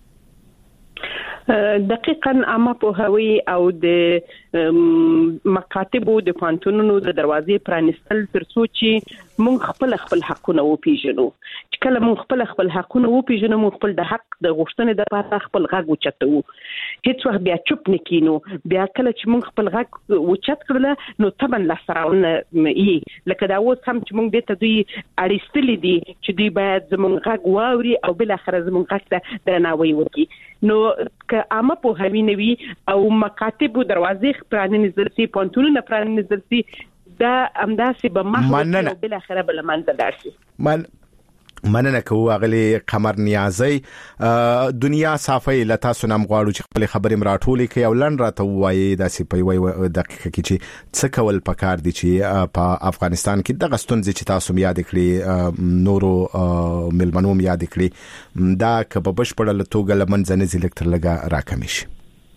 دقیقاً اما په هوی او د مکاتب او د پانتونونو د دروازې پرانستل ترڅو چې مونږ خپل حقونه وپیژنو چې کله مونږ خپل حقونه وپیژنو مونږ خپل د حق د غوښتنې د لپاره خپل غږ اوچتو هیڅ وخت بیا چوپ نکینو بیا کله چې مونږ خپل غږ اوچت کړل نو طبعا لاسراونه یې لکه دا اوس هم چې مونږ د ته دوی اړیستلې دي چې دوی باید زمونږ غږ واوري او بل اخر زمونږ غږ ته درناوی وکړي نو که عامه په هوینوي او مکاتب دروازې پرانیزل سي پونتونونه پرانیزل سي دا امداسي به محو بل اخر بل منځ دارسي مننه کوو اغلی قمر نیازی دنیا صافی لتا سنم غواړو چې خپل خبرې مراټولې کوي او لن راته وایي د سپي وای دقیقه کې چې څه کول پکار دي چې په افغانستان کې د غستونځ چې تاسو یاد کړی نورو ملمنو یاد کړی دا کب بشپړه لتوګه لمنځ نه زیلکتر لګا راکمې شي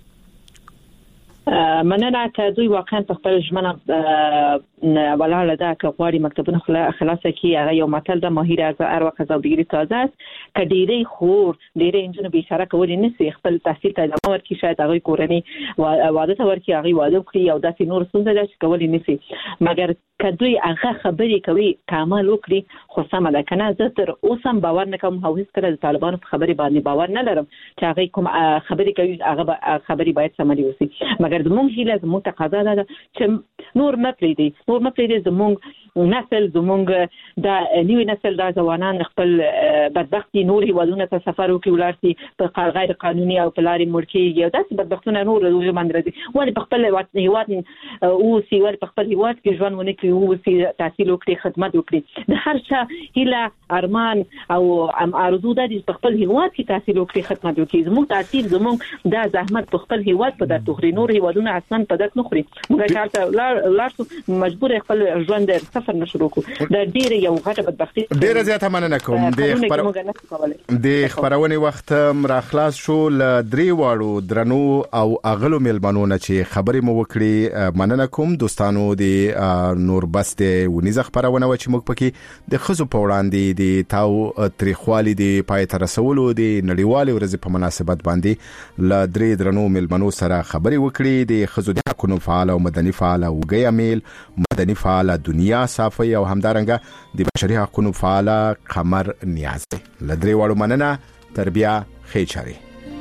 مننه که دوی واقعا په خپل ژمنه ولاړه ده که غواړي مکتبونه خلاصه کی هغه یو متل د ماهر از هر وخت از ډیری تازه است که ډیری خور ډیری انجن به اشاره کوي نه خپل تحصیل ته ادامه ورکړي شاید هغه کورنۍ واده ته ورکړي هغه واده کړی او داسې نور څه ده چې کولی نسی مګر که دوی هغه خبرې کوي کامل وکړي خو سم ده کنه زه تر اوسه باور نکوم او هیڅ کله د طالبانو په خبرې باندې باور نه لرم چې هغه کوم خبرې کوي هغه خبرې باید سمري وسی مګر زموږ هیله زموږ تقاضا ده چې نور نه پریدي زموږ نسل زموږ د نیو نسل د ځوانان خپل بدبختی نور هیوادونو ته سفر وکړي ولارسي په غیر قانوني او په لارې ملکي یو داسې بدبختونه نور باندې راځي ولی په خپل هیواد او سی ول په خپل هیواد کې ژوند ونه کوي او سی تحصیل وکړي خدمت وکړي د هر چا هیله ارمان او ارزو ده چې په خپل هیواد کې تحصیل وکړي خدمت وکړي زموږ تحصیل زموږ د زحمت په خپل هیواد په د توخري نور هیوادونو اصلا په دک نخري موږ کارته لارسو مجبور خپل ژوند سفر نشو کو د ډیره یو غټه بدبختی ډیره زیاته مننه کوم د خبرونه وخت را خلاص شو ل درې واړو درنو او اغلو ملمنونه چې خبرې مو وکړي مننه کوم دوستانو د نور بس د ونیزه خبرونه و چې موږ پکې د خزو په وړاندې د تاو تاریخوالي د پای تر رسولو د نړیوال ورځ په مناسبت باندې ل درې درنو ملمنو سره خبرې وکړي د خزو د حقوقو فعال او مدني فعال او غیامیل مدني فعال دنیا صافی او همدارنګه د بشري حقوقو فعال قمر نیازی لدري واړو مننه تربیه خېچاري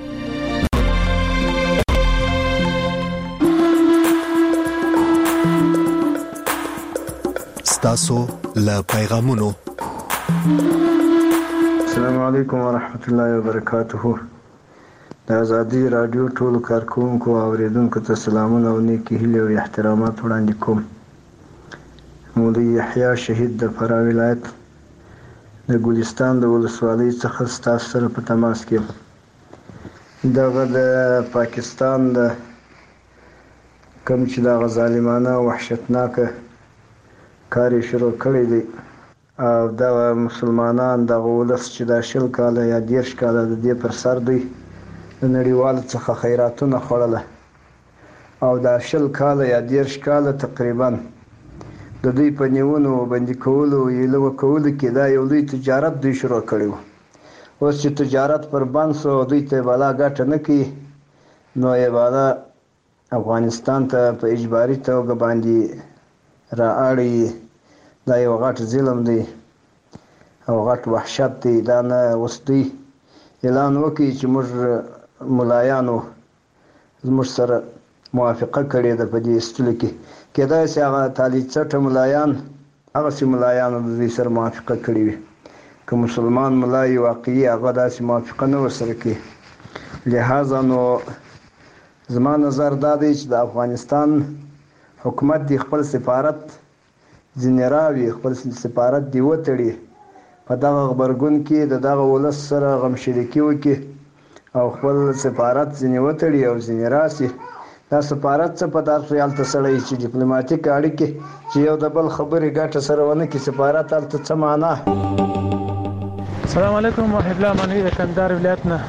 ستاسو له پیغامونو السلام علیکم ورحمت الله وبرکاته د ازادي رادیو ټولو کارکونکو او اوریدونکو ته سلامونه او نیکی هیله او احترامات وړاندې کوم مولوی یحیی شهید د فراه ولایت د ګلستان د ولسوالۍ څخه ستاسو سره په تماس کې دغه د پاکستان د کوم چې د ظالمانه او وحشتناک کار شروع کړی دی او د مسلمانان د ولس چې د شل کاله یا 10 کاله د دې پر سر دوی د نړیوال څخه خیراتونه خوړله او دا 10 کال یا 10 کال تقریبا د دوی په نیونو باندې کولو یلو کولو کې دا یو لوی تجارت دوی شروع کړو. اوس چې تجارت پر بند سو دوی ته بالا ګټه نه کوي نو یې بالا افغانستان ته په اجباري توګه باندې رااړي. دا یو غټ ظلم دی او غټ وحشت دی. دا نه اوس دوی اعلان وکړي چې موږ ملایانو زموږ سره موافقه کړې ده په دې استلو کې. کېدای شي هغه تالی څټه ملایان هغسې ملایانو د دوی سره موافقه کړې وي. که مسلمان ملای واقعي هغه داسې موافقه نه ورسره کوي. لہذا نو زما نظر دا دی چې د افغانستان حکومت دی خپل سفارت ځینې راوي، خپل سفارت دی وتړي، په دغه غبرګون کې د دغه ولس سره غمشریکي وکړي او خپل سفارت ځینې وتړي او ځینې راسي. دا سفارت څه په داسې هلته سړی چې ډیپلوماټیک اړیکې چې یو د بل خبرې ګټه سره ونه کړي، سفارت هلته څه معنا؟ السلام علیکم. وحید الله مانوي د کندهار ولایت نه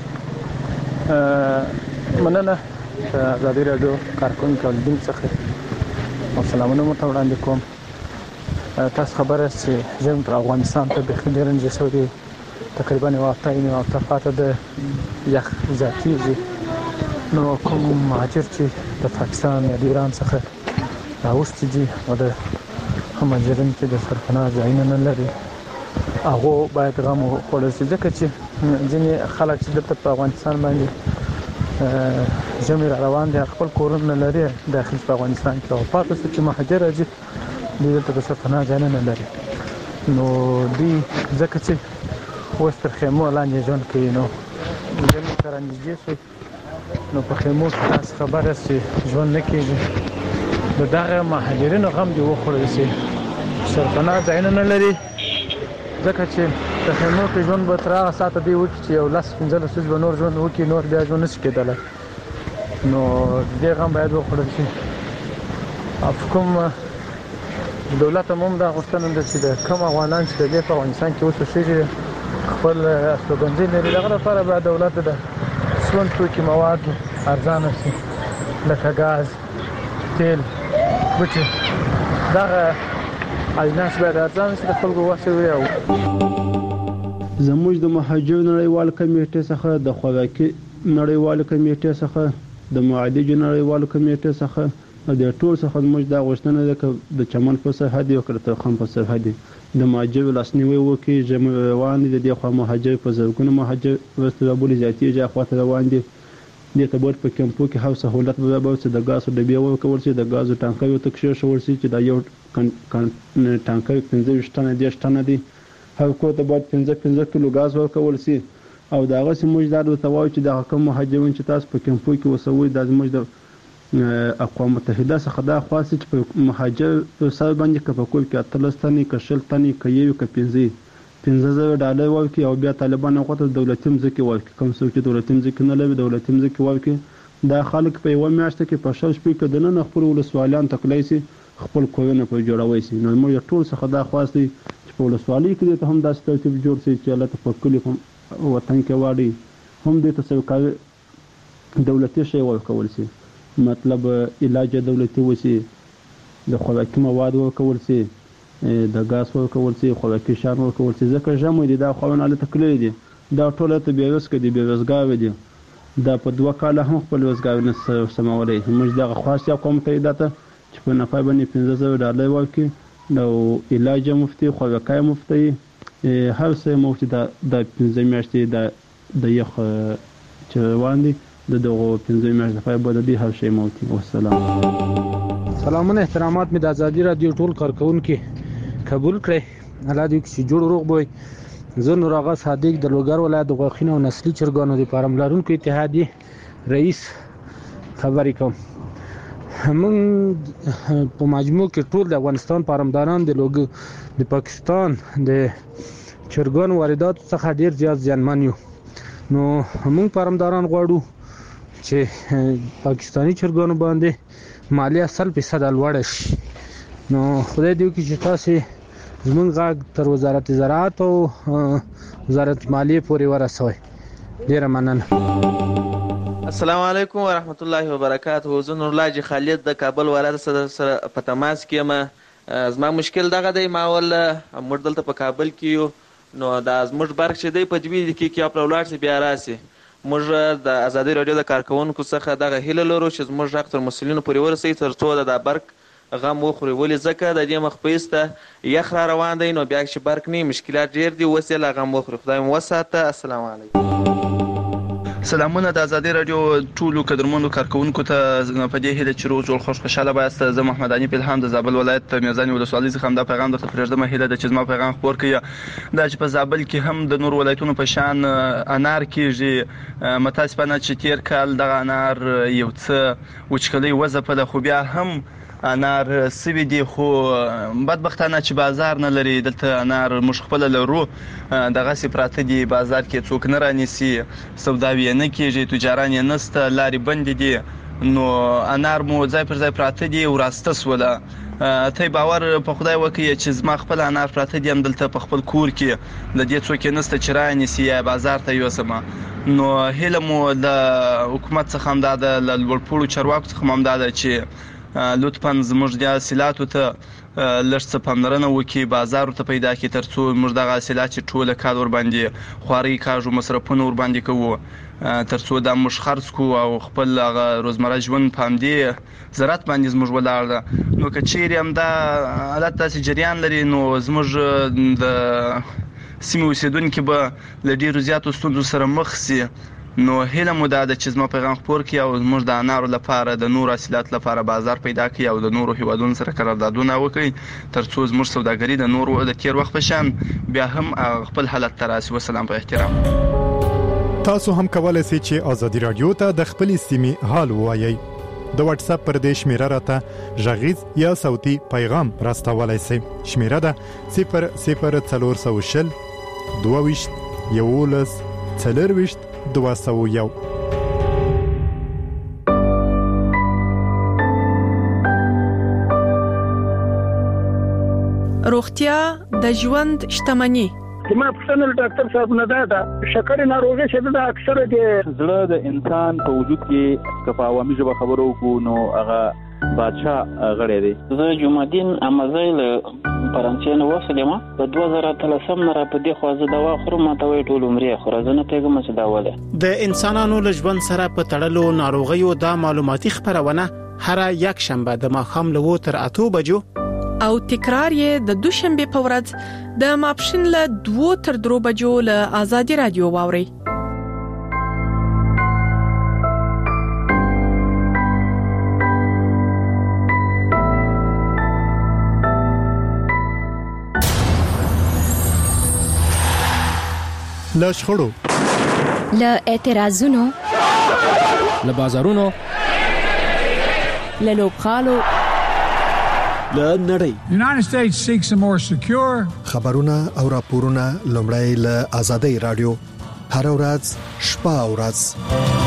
مننه د ازادي راډیو کارکونکو اولیدونکو څخه سلامونه مو ته وړاندې کوم. تاسو خبره چې ژمی پر افغانستان ته بیخي ډېر نږدې شوی دی. تقریبا یوه هفته پاته د یخ زیاتېږي. نو کوم مهاجر چې د پاکستان یا د ایران څخه راوستي دي او د مهاجرین چې د سرپناه ځایونه نه لري هغو باید غم وخوړل شي، ځکه چې ځینې خلک چې دلته په افغانستان باندې ژمی را روان دي خپل کورونه نه لري داخل په افغانستان کې او پاتې شو چې مهاجر راځي دوی دلته د سرپناه ځایونه نه لري. نو دوی ځکه چې اوس تر خیمو لاندې ژوند کوي نو ژمی سره نږدې شو نو په خیمو کې تاسو خبره چې ژوند نه کېږي. د دغه مهاجرینو غم دې وخوړل شي. سرپناه ځایونه نه لري ځکه چې د خیمو کې ژوند به تر هغه ساعته دی وکړي چې یو 10-15 ورځې به نور ژوند وکړي، نور بیا ژوند نشي کېدلی. نو دې غم باید وخوړل شي. کوم دولت هم دا غوښتنه ده چې د کوم افغانان چې د دې په افغانستان کې اوس اوسېږي خپل استوګنځي لري، دغه لپاره باید دولت د سون توکي مواد ارزانه شي لکه ګاز، تیل، بوټي، دغه اجناس باید ارزانه شي د خلکو وسه وي. او زموږ د مهاجر نړیوال کمیټې څخه د خوراکي نړیوال کمیټې څخه د معالجې نړیوال کمیټې څخه د ټول څخه موږ دا غوښتنه ده چې د چمن په سرحد یو کړه ترخم په سرحد د مهاجر لاسنیوي وکړي. ژمی روان دي د دې خوا مهاجر په زرګونه مهاجر ورسته رابولي زیاتېږي اخواته روان دي. دې ته باید په کمپو کې هر سهولت برابر شي، د ګازو ډبې ورکول شي، د ګازو ټانکر ورته کېښودل شي چې دا یو ټانکر 25 ټنه 10 ټنه دی، هر کور ته باید 15 کیلو ګاز ورکول شي. او د هغسې موږ دا ورته وایو چې دغه کوم مهاجرین چې تاسو په کمپو کې اوسوئ دا زموږ د اقوام متحده څخه دا خواست چې په مهاجر سر باندې که په کور کې 18 تنې که 20 تنې که یو که 15,000 ورکړي او بیا طالبان هغو ته دولتي مځکې ورکړي. کوم څوک چې دولتي مځکې نه لري دولتي مځکې ورکړي. دا خلک په یوه میاشته کې په 6 شپې کې دننه خپل ولسوالیان تکلی شي، خپل کورونه پرې جوړوی شي. نو موږ ټول څخه دا خواست دی چې په ولسوالۍ کې دې ته هم داسې ترتیب جوړ شي چې هلته په کلي وطن کې واړي هم دې ته سرکاري دولتي شی ورکول شي، مطلب علاج دولتي وشي، د خوراکي مواد ورکول شي، د ګاز ورکول شي، خوراکي شیان ورکول شي. ځکه ژمی دی دا خواړه هلته کلي دي، دا ټول هلته بېرزقه دي، بېروزګاره دي. دا په 2 کاله هم خپل روزګار نه سمولی. موږ دغه خواست یو اقوام متحده ته چې په نفر باندې $15,000 ورکړي او علاج مفتي، خوراکی مفتي، هر څه مفتي. د 15 میاشتې د یخ چې روان دي د دغو 15 میاشتو لپاره به د دې هر شی مفتي. والسلام. سلامونه احترامات مې د ازادي راډیو ټول کارکونکي قبول کړئ. الله دې چې جوړ روغ بوي. زه نور آغا صادق د لوګر ولایت د غوښینو او نسلي چرګانو د فارم لرونکو اتحادیې رئیس خبرې کوم. موږ په مجموع کې ټول د افغانستان فارمداران د پاکستان د چرګانو وارداتو څخه ډیر زیات زیانمن یو. نو موږ فارمداران غواړو چې پاکستانی چرګانو باندې مالیه 100% لوړه شي. نو خدای دې وکړي چې تاسو زمونږ غږ تر وزارت زراعت او وزارت مالیې پورې ورسوئ. ډیره مننه. السلام علیکم ورحمت الله وبرکاته. زه نور الله خالد د کابل ولایت سره په تماس کې یم. زما مشکل دغه دی، ما ول موږ دلته په کابل کې یو، نو دا زموږ برق چې دی په 2 دقیقې کې اپ لاړ شي بیا راسي. موږ د ازادي رادیو د کارکونکو څخه دغه هیله لرو چې زموږ غږ تر مسؤلینو پورې ورسوي تر څو د برق غم وخوري. ولې ځکه د دې مخ په ایسته یخ را روان دی، نو بیا چې برق نه مشکلات ډېر دي، اوس یې لا غم وخوري. خدای مو وساته. السلام علیکم. سلامونه د ازادي رادیو ټولو قدرمنو کارکونکو ته په دې هیله چې روز خوشاله بایاست. زه محمد علي پیلهام د زابل ولایت میرزاني ولسوالۍ څخه دا پیغام درته پرېږدم. هیله ده چې زما پیغام خپور کړئ. دا چې په زابل کې هم د نور ولایتونو په شان انار کېږي. متاسفانه چې تیر کال دغه انار یو څه وچکلۍ وځپله، خو بیا هم انار سوي دي، خو بدبختانه چې بازار نه لري. دلته انار موږ خپله لرو، دغسې پراته دي، بازار کې څوک نه رانیسي، سوداوي یې نه کېږي، تجاران یې نسته، لارې بندې دي. نو انار مو ځای پر ځای پراته دي، وراسته سوله. ته باور په خدای وکړئ چې زما خپل انار پراته دي همدلته په خپل کور کې، د دې څوک یې نسته چې رانیسي یا بازار ته یوسمه. نو هیله مو د حکومت څخه هم دا ده، له لوړپوړو چارواکو څخه هم دا ده چې لطفاً زموږ د حاصلاتو ته لږ څه پاملرنه وکړي، بازار ورته پیدا کړي، تر څو موږ دغه حاصلات چې ټوله کال ورباندې خوارۍ کاږو، مصرفونه ورباندې کوو، تر څو دا موږ خرڅ کړو او خپل هغه روزمره ژوند په همدې زراعت باندې زموږ ولاړ ده. نو که چیرې همدا حالت داسې جریان لري، نو زموږ د سیمې اوسېدونکي به له ډېرو زیاتو ستونزو سره مخ سي. نو هیله مو دا ده چې زما پیغام خپور کړي او زموږ د انارو لپاره، د نورو حاصلاتو لپاره بازار پیدا کړي او د نورو هیوادونو سره قراردادونه وکړي، تر څو زموږ سوداګري د نورو د تیر وخت په شان بیا هم خپل حالت ته راسي. وسلام، په احترام. تاسو هم کولای شئ چې ازادي رادیو ته د خپلې سیمې حال ووایئ. د واتس اپ پر دې شمیره راته غږیز یا صوتي پیغام راستولای شئ. شمیره ده 00420 22 11 40 201. روغتیا د ژوند شتمني. زما پښتنه ډاکټر صاحب نه ده شکر ناروغي چې د اکثره د زړه د انسان په وجود کې که په عوامي ژبه خبرو وکړو نو هغه بادشاه غړی دی. زه جمعدین امازی له فرانسې نه وسلم په 2013 نه را په دې خو زه دوا خورم، ماته وی ټول عمرې خو زه نه پیګم چې دا وله د انسانانو له ژوند سره په تړلو ناروغیو د معلوماتي خبرونه هر یک شنبه د ماښام له 8 تر 8 بجو او تکرار یې د دوشنبه په ورځ د ماپښین له 2 تر 3 بجو له ازادي رادیو واوري. له شخړو، له اعتراضونو، له بازارونو، له لوبخالو، له نړۍ. United States seeks a more secure. خبرونه او راپورونه لومړی له ازادي رادیو هر ورځ شپه او ورځ.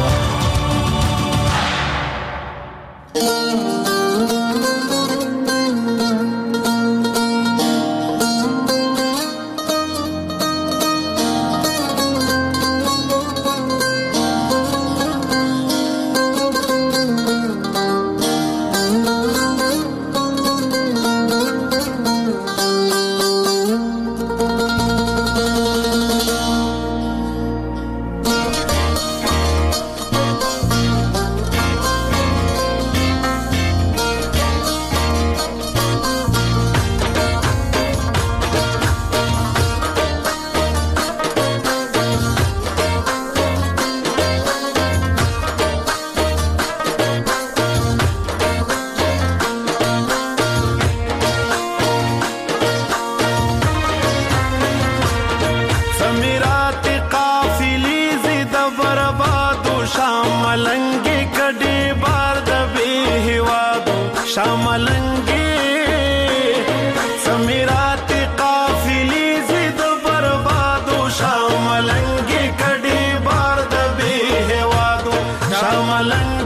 Malang